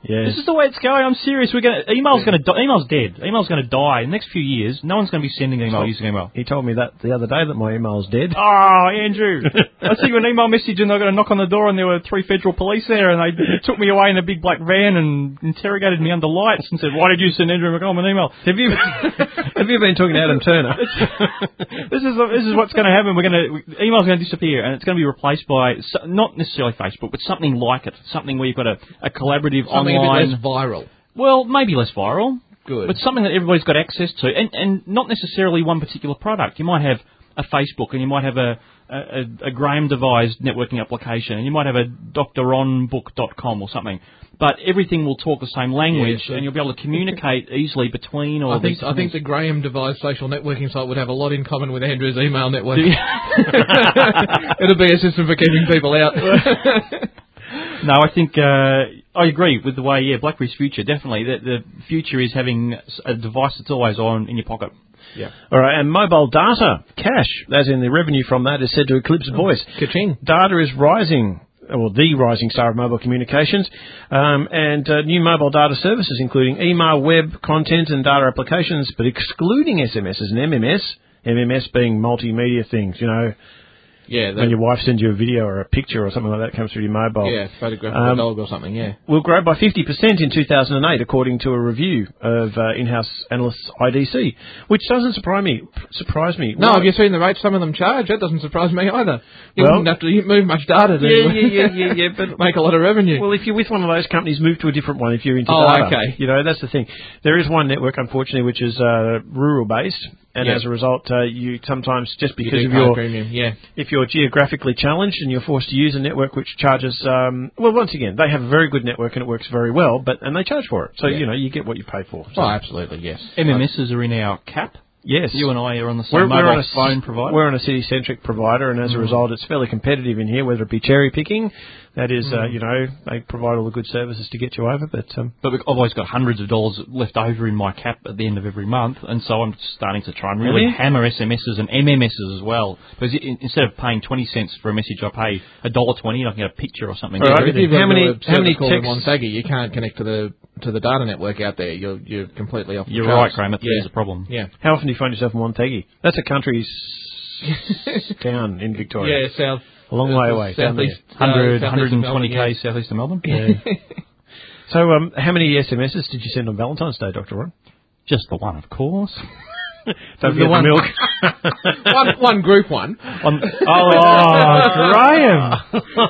Yes.
This is the way it's going. I'm serious. We're going to, email's going to di- email's dead. Email's going to die in the next few years. No one's going to be sending email using email.
He told me that the other day that my email's dead.
Oh, Andrew. I sent you an email message and I got a knock on the door and there were three federal police there and they took me away in a big black van and interrogated me under lights and said, why did you send Andrew McCollum an email?
Have you have you been talking to Adam Turner?
this is this is what's going to happen. We're going to email's going to disappear and it's going to be replaced by not necessarily Facebook, but something like it, something where you've got a, a collaborative
something
online.
A bit less viral.
Well, maybe less viral.
Good.
But something that everybody's got access to, and and not necessarily one particular product. You might have a Facebook, and you might have a a, a Graham devised networking application, and you might have a D R on book dot com or something. But everything will talk the same language,
yeah,
and you'll be able to communicate easily between all
I think,
these.
I think the Graham devised social networking site would have a lot in common with Andrew's email network. It'll be a system for keeping people out.
No, I think uh, I agree with the way, yeah, BlackBerry's future, definitely. The, the future is having a device that's always on in your pocket.
Yeah.
All right, and mobile data, cash, as in the revenue from that, is said to eclipse
oh,
voice.
Ka-ching.
Data is rising, or the rising star of mobile communications, um, and uh, new mobile data services, including email, web, content, and data applications, but excluding S M Ss and M M S, M M S being multimedia things, you know,
Yeah,
when your wife sends you a video or a picture or something like that comes through your mobile.
Yeah, photograph of
um,
a dog or something, yeah.
Will grow by fifty percent in two thousand eight, according to a review of uh, in-house analysts I D C, which doesn't surprise me. Surprise me.
No,
Why?
have you seen the rates some of them charge? That doesn't surprise me either. You
Well-
wouldn't have to move much data to
Yeah, yeah, yeah, yeah, yeah, but
make a lot of revenue.
Well, if you're with one of those companies, move to a different one if you're into
Oh,
data.
okay.
You know, that's the thing. There is one network, unfortunately, which is uh, rural-based, and
Yeah.
as a result, uh, you sometimes, just
You
because
do
of
pay
your...
premium, yeah.
If you're geographically challenged and you're forced to use a network which charges... Um, well, once again, they have a very good network and it works very well, but and they charge for it. So,
Yeah.
you know, you get what you pay for. So.
Oh, absolutely, yes.
M M Ss are in our cap.
Yes.
You and I are on the same
We're,
mobile
we're on a
phone provider.
We're on a city-centric provider, and as a
Mm.
result, it's fairly competitive in here, whether it be cherry picking. That is, uh,
Mm.
you know, they provide all the good services to get you over, but... Um,
But I've always got hundreds of dollars left over in my cap at the end of every month, and so I'm starting to try and really
Really?
hammer S M Ss and M M Ss as well. Because i- instead of paying twenty cents for a message, I pay a dollar twenty, and I can get a picture or something.
All right,
Yeah,
if you've
How
How
many,
many- how many texts-
on Saggy, you can't connect to the to the data network out there. You're you're completely off the
You're
charts.
right, Graham. That
Yeah.
is a problem.
Yeah.
How often do you find yourself in Wonthaggi? That's a country's town in Victoria.
Yeah, south.
A long way away. down there.
Southeast.
one hundred,
uh,
one hundred twenty
Melbourne,
k southeast of Melbourne.
Yeah. So, um, how many S M Ss did you send on Valentine's Day, Doctor Ron?
Just the one, of course.
Don't
The
forget the
one-
milk.
one, one group one.
On, oh, Graham!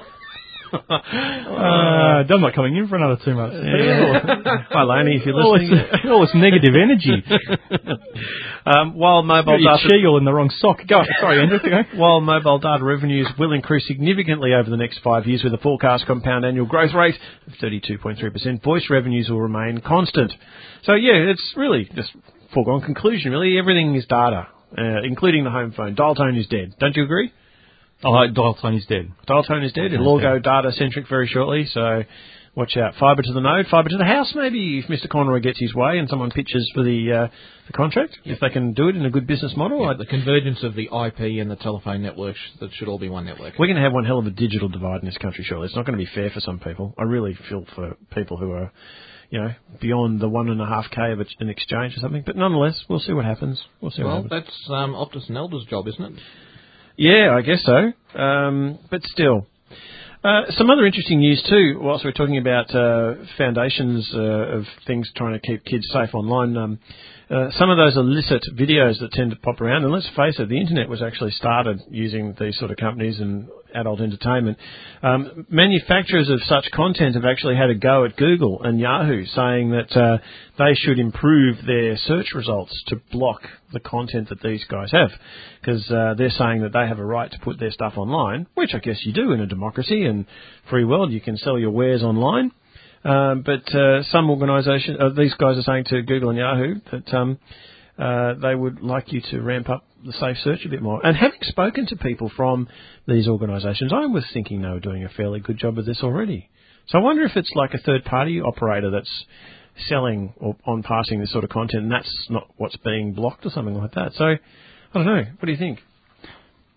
Uh, I'm not coming in for another two months.
Yeah. Hi, Laney, if you're
all
listening.
this, all this negative energy.
um, while mobile
Got
data...
your cheagle in the wrong sock. Go, sorry, Andrew. Go.
While mobile data revenues will increase significantly over the next five years with a forecast compound annual growth rate of thirty-two point three percent, voice revenues will remain constant. So, yeah, it's really just foregone conclusion, really. Everything is data, uh, including the home phone. Dial tone is dead. Don't you agree?
Oh, dial tone is dead.
Dial tone is dead. It'll all go data-centric very shortly, so watch out. Fibre to the node, fibre to the house, maybe, if Mister Conroy gets his way and someone pitches for the uh, the contract, if they can do it in a good business model.
Yeah,
I'd-
the convergence of the I P and the telephone networks, that should all be one network.
We're going to have one hell of a digital divide in this country, surely. It's not going to be fair for some people. I really feel for people who are, you know, beyond the one and a half K of an exchange or something. But nonetheless, we'll see what happens. We'll see
Well,
what happens.
that's um, Optus and Elder's job, isn't it?
Yeah, I guess so. Um, but still. Uh, some other interesting news too, whilst we're talking about uh, foundations uh, of things trying to keep kids safe online. Um, uh, some of those illicit videos that tend to pop around, and let's face it, the internet was actually started using these sort of companies and adult entertainment. Um, manufacturers of such content have actually had a go at Google and Yahoo, saying that uh, they should improve their search results to block the content that these guys have, because uh, they're saying that they have a right to put their stuff online, which I guess you do in a democracy and free world. You can sell your wares online. Um, but uh, some organisation, uh, these guys are saying to Google and Yahoo that um, uh, they would like you to ramp up the safe search a bit more. And having spoken to people from these organisations, I was thinking they were doing a fairly good job of this already. So I wonder if it's like a third-party operator that's selling or on passing this sort of content, and that's not what's being blocked or something like that. So I don't know. What do you think?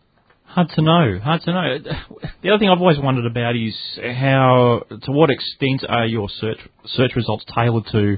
Hard to know. Hard to know. The other thing I've always wondered about is how, to what extent are your search search results tailored to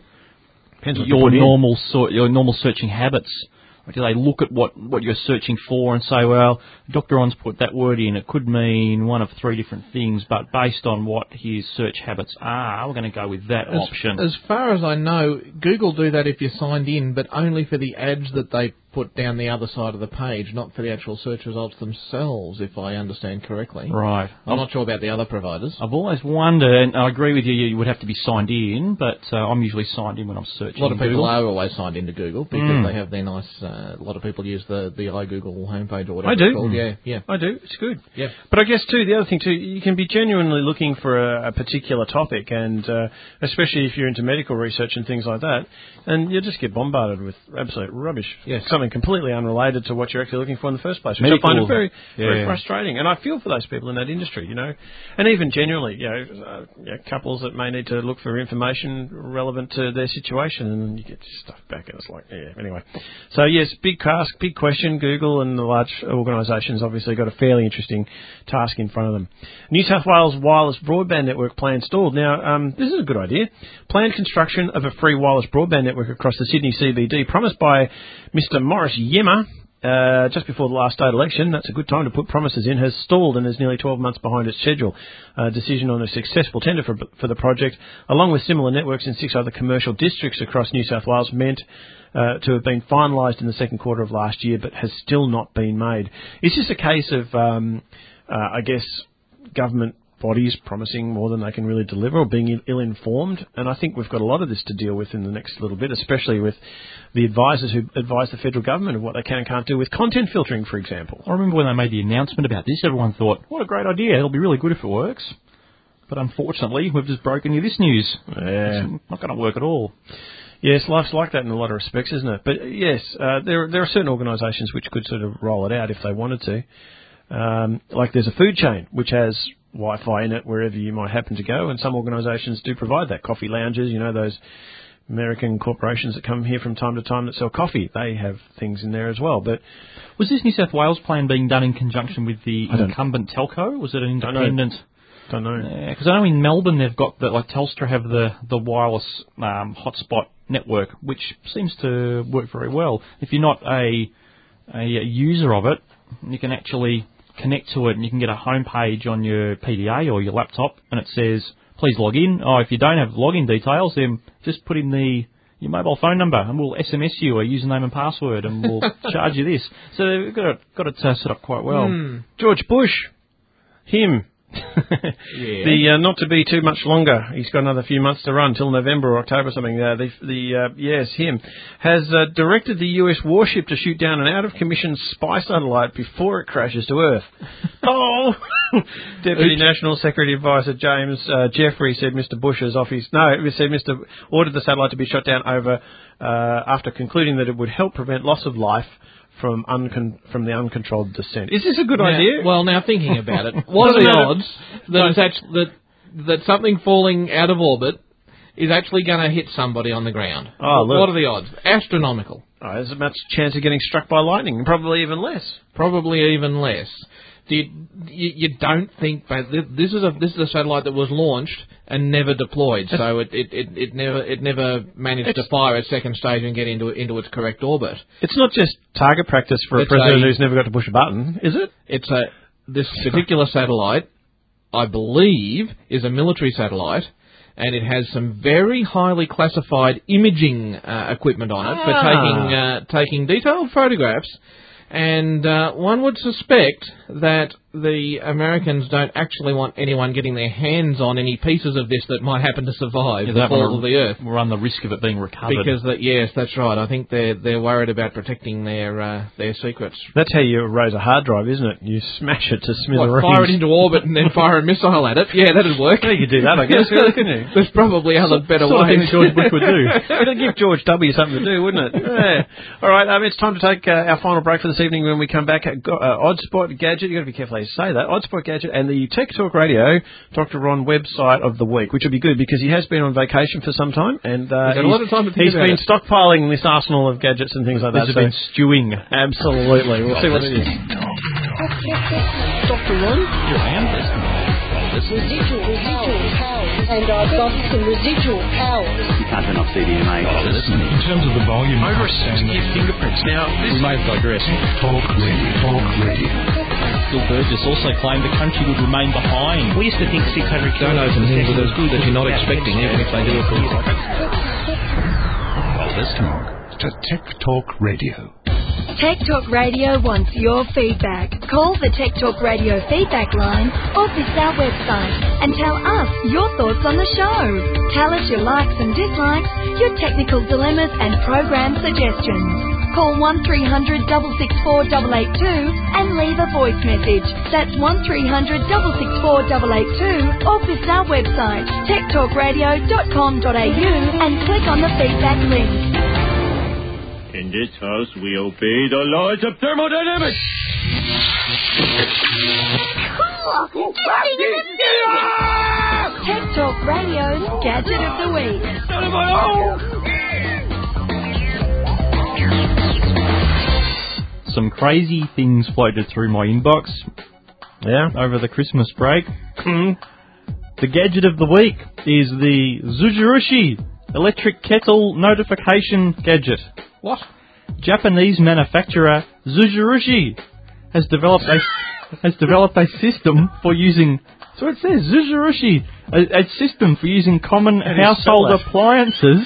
your normal so, your normal searching habits? Or do they look at what, what you're searching for and say, well, Doctor On's put that word in, it could mean one of three different things, but based on what his search habits are, we're going to go with that
as,
option.
As far as I know, Google do that if you're signed in, but only for the ads that they put down the other side of the page, not for the actual search results themselves, if I understand correctly.
Right.
I'm not sure about the other providers.
I've always wondered, and I agree with you, you would have to be signed in, but uh, I'm usually signed in when I'm searching.
A lot of people
Google.
are always signed into Google because
mm.
they have their nice, uh, a lot of people use the, the iGoogle homepage or whatever
I do.
it's called. Yeah, yeah.
I do. It's good.
Yeah.
But I guess, too, the other thing, too, you can be genuinely looking for a, a particular topic, and uh, especially if you're into medical research and things like that, and you just get bombarded with absolute rubbish.
Yes.
Something completely unrelated to what you're actually looking for in the first place, which
Medical.
I find it very,
yeah.
very frustrating. And I feel for those people in that industry, you know, and even genuinely, you know, uh, you know, couples that may need to look for information relevant to their situation, and you get stuff back, and it's like, yeah, anyway. So, yes, big task, big question. Google and the large organisations obviously got a fairly interesting task in front of them. New South Wales wireless broadband network plan stalled. Now, um, this is a good idea. Planned construction of a free wireless broadband network across the Sydney C B D, promised by Mister Morris Yemmer, Uh, just before the last state election, that's a good time to put promises in, has stalled and is nearly twelve months behind its schedule. A decision on a successful tender for, for the project, along with similar networks in six other commercial districts across New South Wales, meant uh, to have been finalised in the second quarter of last year, but has still not been made. Is this a case of, um, uh, I guess, government bodies promising more than they can really deliver, or being ill-informed? And I think we've got a lot of this to deal with in the next little bit, especially with the advisors who advise the federal government of what they can and can't do with content filtering, for example.
I remember when they made the announcement about this, everyone thought, what a great idea, it'll be really good if it works. But unfortunately, we've just broken you this news.
Yeah.
It's not going to work at all.
Yes, life's like that in a lot of respects, isn't it? But yes, uh, there, there are certain organisations which could sort of roll it out if they wanted to. Um, like there's a food chain which has Wi-Fi in it wherever you might happen to go, and some organisations do provide that. Coffee lounges, you know, those American corporations that come here from time to time that sell coffee, they have things in there as well. But
was this New South Wales plan being done in conjunction with the incumbent telco? Was it an independent?
Don't know.
Because yeah, I know in Melbourne they've got the, like Telstra have the the wireless um, hotspot network, which seems to work very well. If you're not a a user of it, you can actually connect to it, and you can get a home page on your P D A or your laptop, and it says, please log in. Oh, if you don't have login details, then just put in the your mobile phone number, and we'll S M S you a username and password, and we'll charge you this. So they've got it, got it uh, set up quite well.
Mm. George Bush, him.
yeah.
The uh, not to be too much longer. He's got another few months to run till November or October or something. Uh, the the uh, yes, him has uh, directed the U S warship to shoot down an out of commission spy satellite before it crashes to Earth. oh, Deputy National Security Advisor James uh, Jeffrey said Mister Bush is off his no. He said Mister ordered the satellite to be shot down over uh, after concluding that it would help prevent loss of life from uncon- from the uncontrolled descent. Is this a good
now,
idea?
Well, now thinking about it, what are the odds that it's actually, that that something falling out of orbit is actually going to hit somebody on the ground?
Oh,
what,
look.
what are the odds? Astronomical.
Oh, there's a much chance of getting struck by lightning, probably even less.
Probably even less. Do you, you, you don't think that this is a this is a satellite that was launched and never deployed, so it it, it, it never it never managed it's, to fire its second stage and get into into its correct orbit.
It's not just target practice for it's a president a, who's never got to push a button, is it?
It's a this particular satellite, I believe, is a military satellite, and it has some very highly classified imaging uh, equipment on it ah. for taking uh, taking detailed photographs. And uh, one would suspect that the Americans don't actually want anyone getting their hands on any pieces of this that might happen to survive
yeah,
the fall of the Earth.
Run the risk of it being recovered.
Because, the, yes, that's right. I think they're they're worried about protecting their uh, their secrets.
That's how you raise a hard drive, isn't it? You smash it to smithereens.
What, fire it into orbit and then fire a missile at it? Yeah, that'd work.
Yeah, you could do that, I guess, really, couldn't you?
There's probably other
so,
better
sort
ways.
Of things George Bush would do. It'd give George W. something to do, wouldn't it? Yeah. All right, um, it's time to take uh, our final break for this evening. When we come back, uh, Oddspot Gadget. You've got to be careful how you say that. Oddspot Gadget and the Tech Talk Radio Doctor Ron website of the week, which will be good because he has been on vacation for some time, and uh,
he's, a lot of time to
he's been
it.
stockpiling this arsenal of gadgets and things like that.
He's been stewing.
Absolutely. We'll see what it is.
Doctor Ron?
Here I am, listening.
Residual, residual powers. And I've got some residual powers.
You can't turn off C D M A.
Oh, listening. In terms of the volume, over sixty fingerprints. Now, this
we may have digressed.
Talk Radio. Talk Radio.
Bill Burgess also claimed the country would remain behind.
We used to think six hundred
Don't open things that are that you're not expecting, even if they do it.
Well, listening to Tech Talk Radio.
Tech Talk Radio wants your feedback. Call the Tech Talk Radio feedback line or visit our website and tell us your thoughts on the show. Tell us your likes and dislikes, your technical dilemmas and program suggestions. Call one three hundred, six six four, eight eight two and leave a voice message. That's one three hundred, six six four, eight eight two or visit our website tech talk radio dot com dot a u and click on the feedback link.
In this house, we obey the laws of thermodynamics.
Tech Talk Radio's Gadget of the Week.
Some crazy things floated through my inbox.
Yeah.
Over the Christmas break. The gadget of the week is the Zuzurushi electric kettle notification gadget.
What?
Japanese manufacturer Zuzurushi has developed a has developed a system for using. So it says Zuzurushi, a, a system for using common household appliances.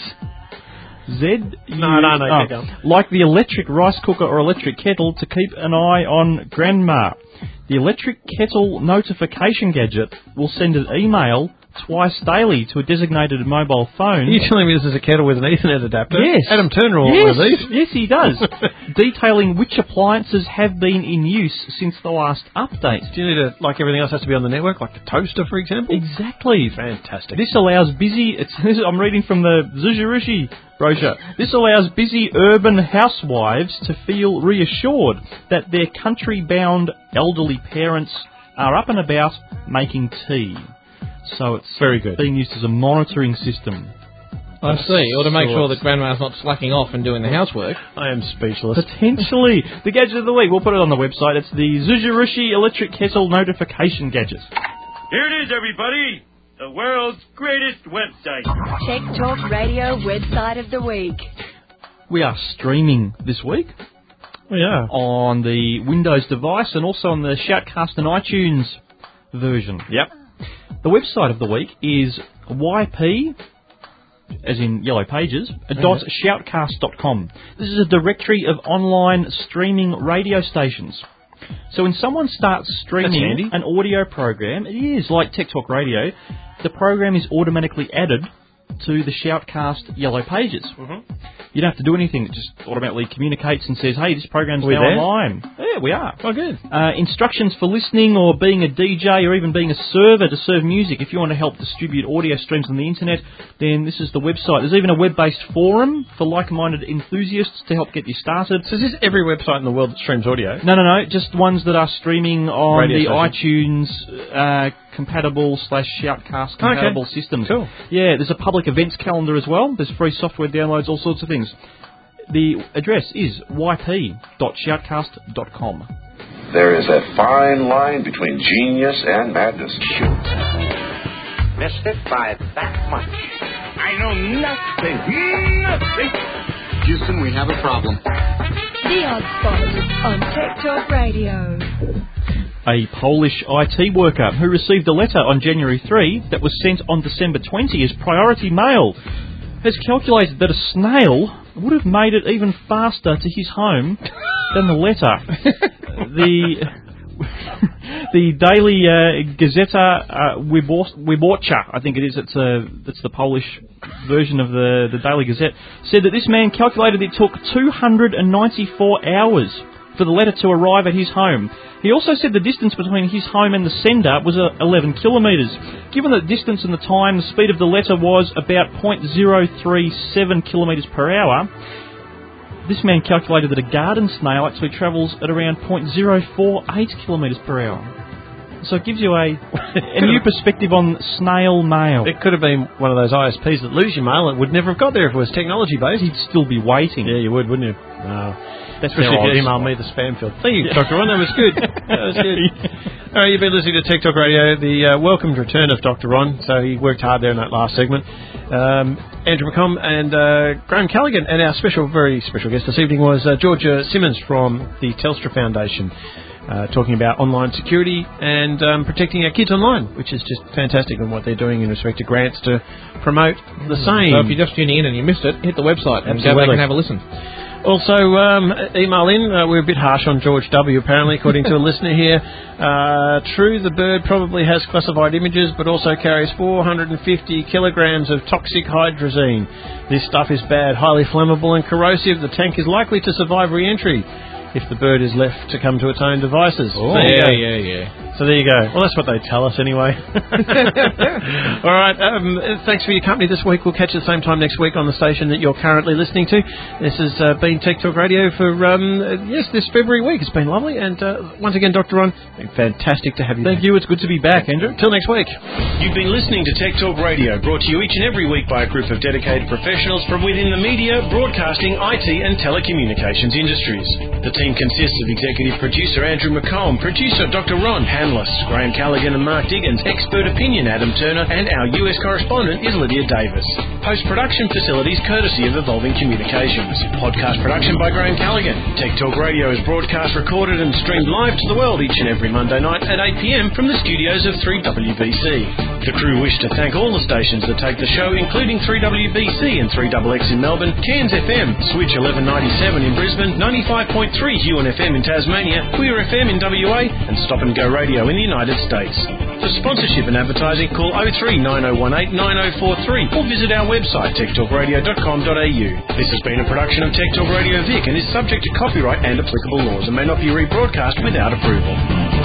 Z.
No, no, no.
Oh, like the electric rice cooker or electric kettle to keep an eye on grandma. The electric kettle notification gadget will send an email twice daily to a designated mobile phone.
Are you telling me this is a kettle with an Ethernet adapter?
Yes.
Adam Turner all
yes.
one of these?
Yes, he does. Detailing which appliances have been in use since the last update.
Do you need to, like everything else has to be on the network, like the toaster, for example?
Exactly.
Fantastic.
This allows busy, it's, this, I'm reading from the Zuzurushi brochure. This allows busy urban housewives to feel reassured that their country-bound elderly parents are up and about making tea. So it's
very good.
Being used as a monitoring system.
I see. Or to make sure that grandma's not slacking off and doing the housework.
I am speechless.
Potentially. The gadget of the week. We'll put it on the website. It's the Zuzurushi electric kettle notification gadget.
Here it is, everybody. The world's greatest website.
Tech Talk Radio website of the week.
We are streaming this week.
We are.
On the Windows device and also on the Shoutcast and iTunes version.
Yep.
The website of the week is Y P, as in Yellow Pages,
Mm-hmm.
dot shoutcast dot com. This is a directory of online streaming radio stations. So when someone starts streaming an audio program, it is like Tech Talk Radio, the program is automatically added to the Shoutcast Yellow Pages.
Mm-hmm.
You don't have to do anything. It just automatically communicates and says, hey, this program's
Are we
now
there?
online. Yeah, we are.
Oh, good.
Uh, instructions for listening or being a D J or even being a server to serve music. If you want to help distribute audio streams on the internet, then this is the website. There's even a web-based forum for like-minded enthusiasts to help get you started.
So is this every website in the world that streams audio?
No, no, no. Just ones that are streaming on
Radio
the
stations.
iTunes uh, compatible slash Shoutcast compatible
Okay.
systems.
Cool.
Yeah, there's a public events calendar as well. There's free software downloads, all sorts of things. The address is y p dot shoutcast dot com.
There is a fine line between genius and madness.
Missed it by that much. I know nothing. Nothing.
Houston, we have a problem.
The Odd Spot on Tech Talk Radio.
A Polish I T worker who received a letter on January third that was sent on December twentieth as priority mail has calculated that a snail would have made it even faster to his home than the letter. the the Daily uh, Gazeta uh, Wyborcza, I think it is, it's, a, it's the Polish version of the, the Daily Gazette, said that this man calculated it took two hundred ninety-four hours for the letter to arrive at his home. He also said the distance between his home and the sender was uh, eleven kilometres. Given the distance and the time, the speed of the letter was about zero point zero three seven kilometres per hour. This man calculated that a garden snail actually travels at around zero point zero four eight kilometres per hour. So it gives you a a new perspective on snail mail.
It could have been one of those I S Ps that lose your mail. It would never have got there if it was technology based.
You'd still be waiting.
Yeah, you would, wouldn't you? No.
That's
Especially if you
odds.
email me the spam field. Thank you, Doctor Ron. That was good. That was good. All right, you've been listening to Tech Talk Radio, the uh, welcomed return of Doctor Ron. So he worked hard there in that last segment. Um, Andrew McComb and uh, Graham Callaghan, and our special, very special guest this evening was uh, Georgia Simmons from the Telstra Foundation, uh, talking about online security and um, protecting our kids online, which is just fantastic, and what they're doing in respect to grants to promote the same.
So if you're just tuning in and you missed it, hit the website and
Absolutely.
go back and have a listen.
Also, um, email in. Uh, we're a bit harsh on George W., apparently, according to a listener here. Uh, true, the bird probably has classified images, but also carries four hundred fifty kilograms of toxic hydrazine. This stuff is bad, highly flammable and corrosive. The tank is likely to survive re-entry if the bird is left to come to its own devices.
Oh,
so
yeah, yeah, yeah.
So there you go. Well, that's what they tell us anyway. All right. Um, thanks for your company this week. We'll catch you at the same time next week on the station that you're currently listening to. This has uh, been Tech Talk Radio for, um, yes, this February week. It's been lovely. And uh, once again, Doctor Ron, been fantastic to have you
Thank
back.
you. It's good to be back, Andrew.
Till next week.
You've been listening to Tech Talk Radio, brought to you each and every week by a group of dedicated professionals from within the media, broadcasting, I T and telecommunications industries. The team consists of executive producer Andrew McComb, producer Doctor Ron Hanless, Graham Callaghan and Mark Diggins, expert opinion Adam Turner, and our U S correspondent is Lydia Davis. Post-production facilities courtesy of Evolving Communications. Podcast production by Graham Callaghan. Tech Talk Radio is broadcast, recorded and streamed live to the world each and every Monday night at eight p m from the studios of three W B C. The crew wish to thank all the stations that take the show, including three W B C and three X X in Melbourne, Cairns F M, Switch eleven ninety-seven in Brisbane, ninety-five point three Huon F M in Tasmania, Queer F M in W A, and Stop and Go Radio in the United States. For sponsorship and advertising, call oh three nine oh one eight nine oh four three or visit our website tech talk radio dot com dot a u. This has been a production of Tech Talk Radio Vic and is subject to copyright and applicable laws and may not be rebroadcast without approval.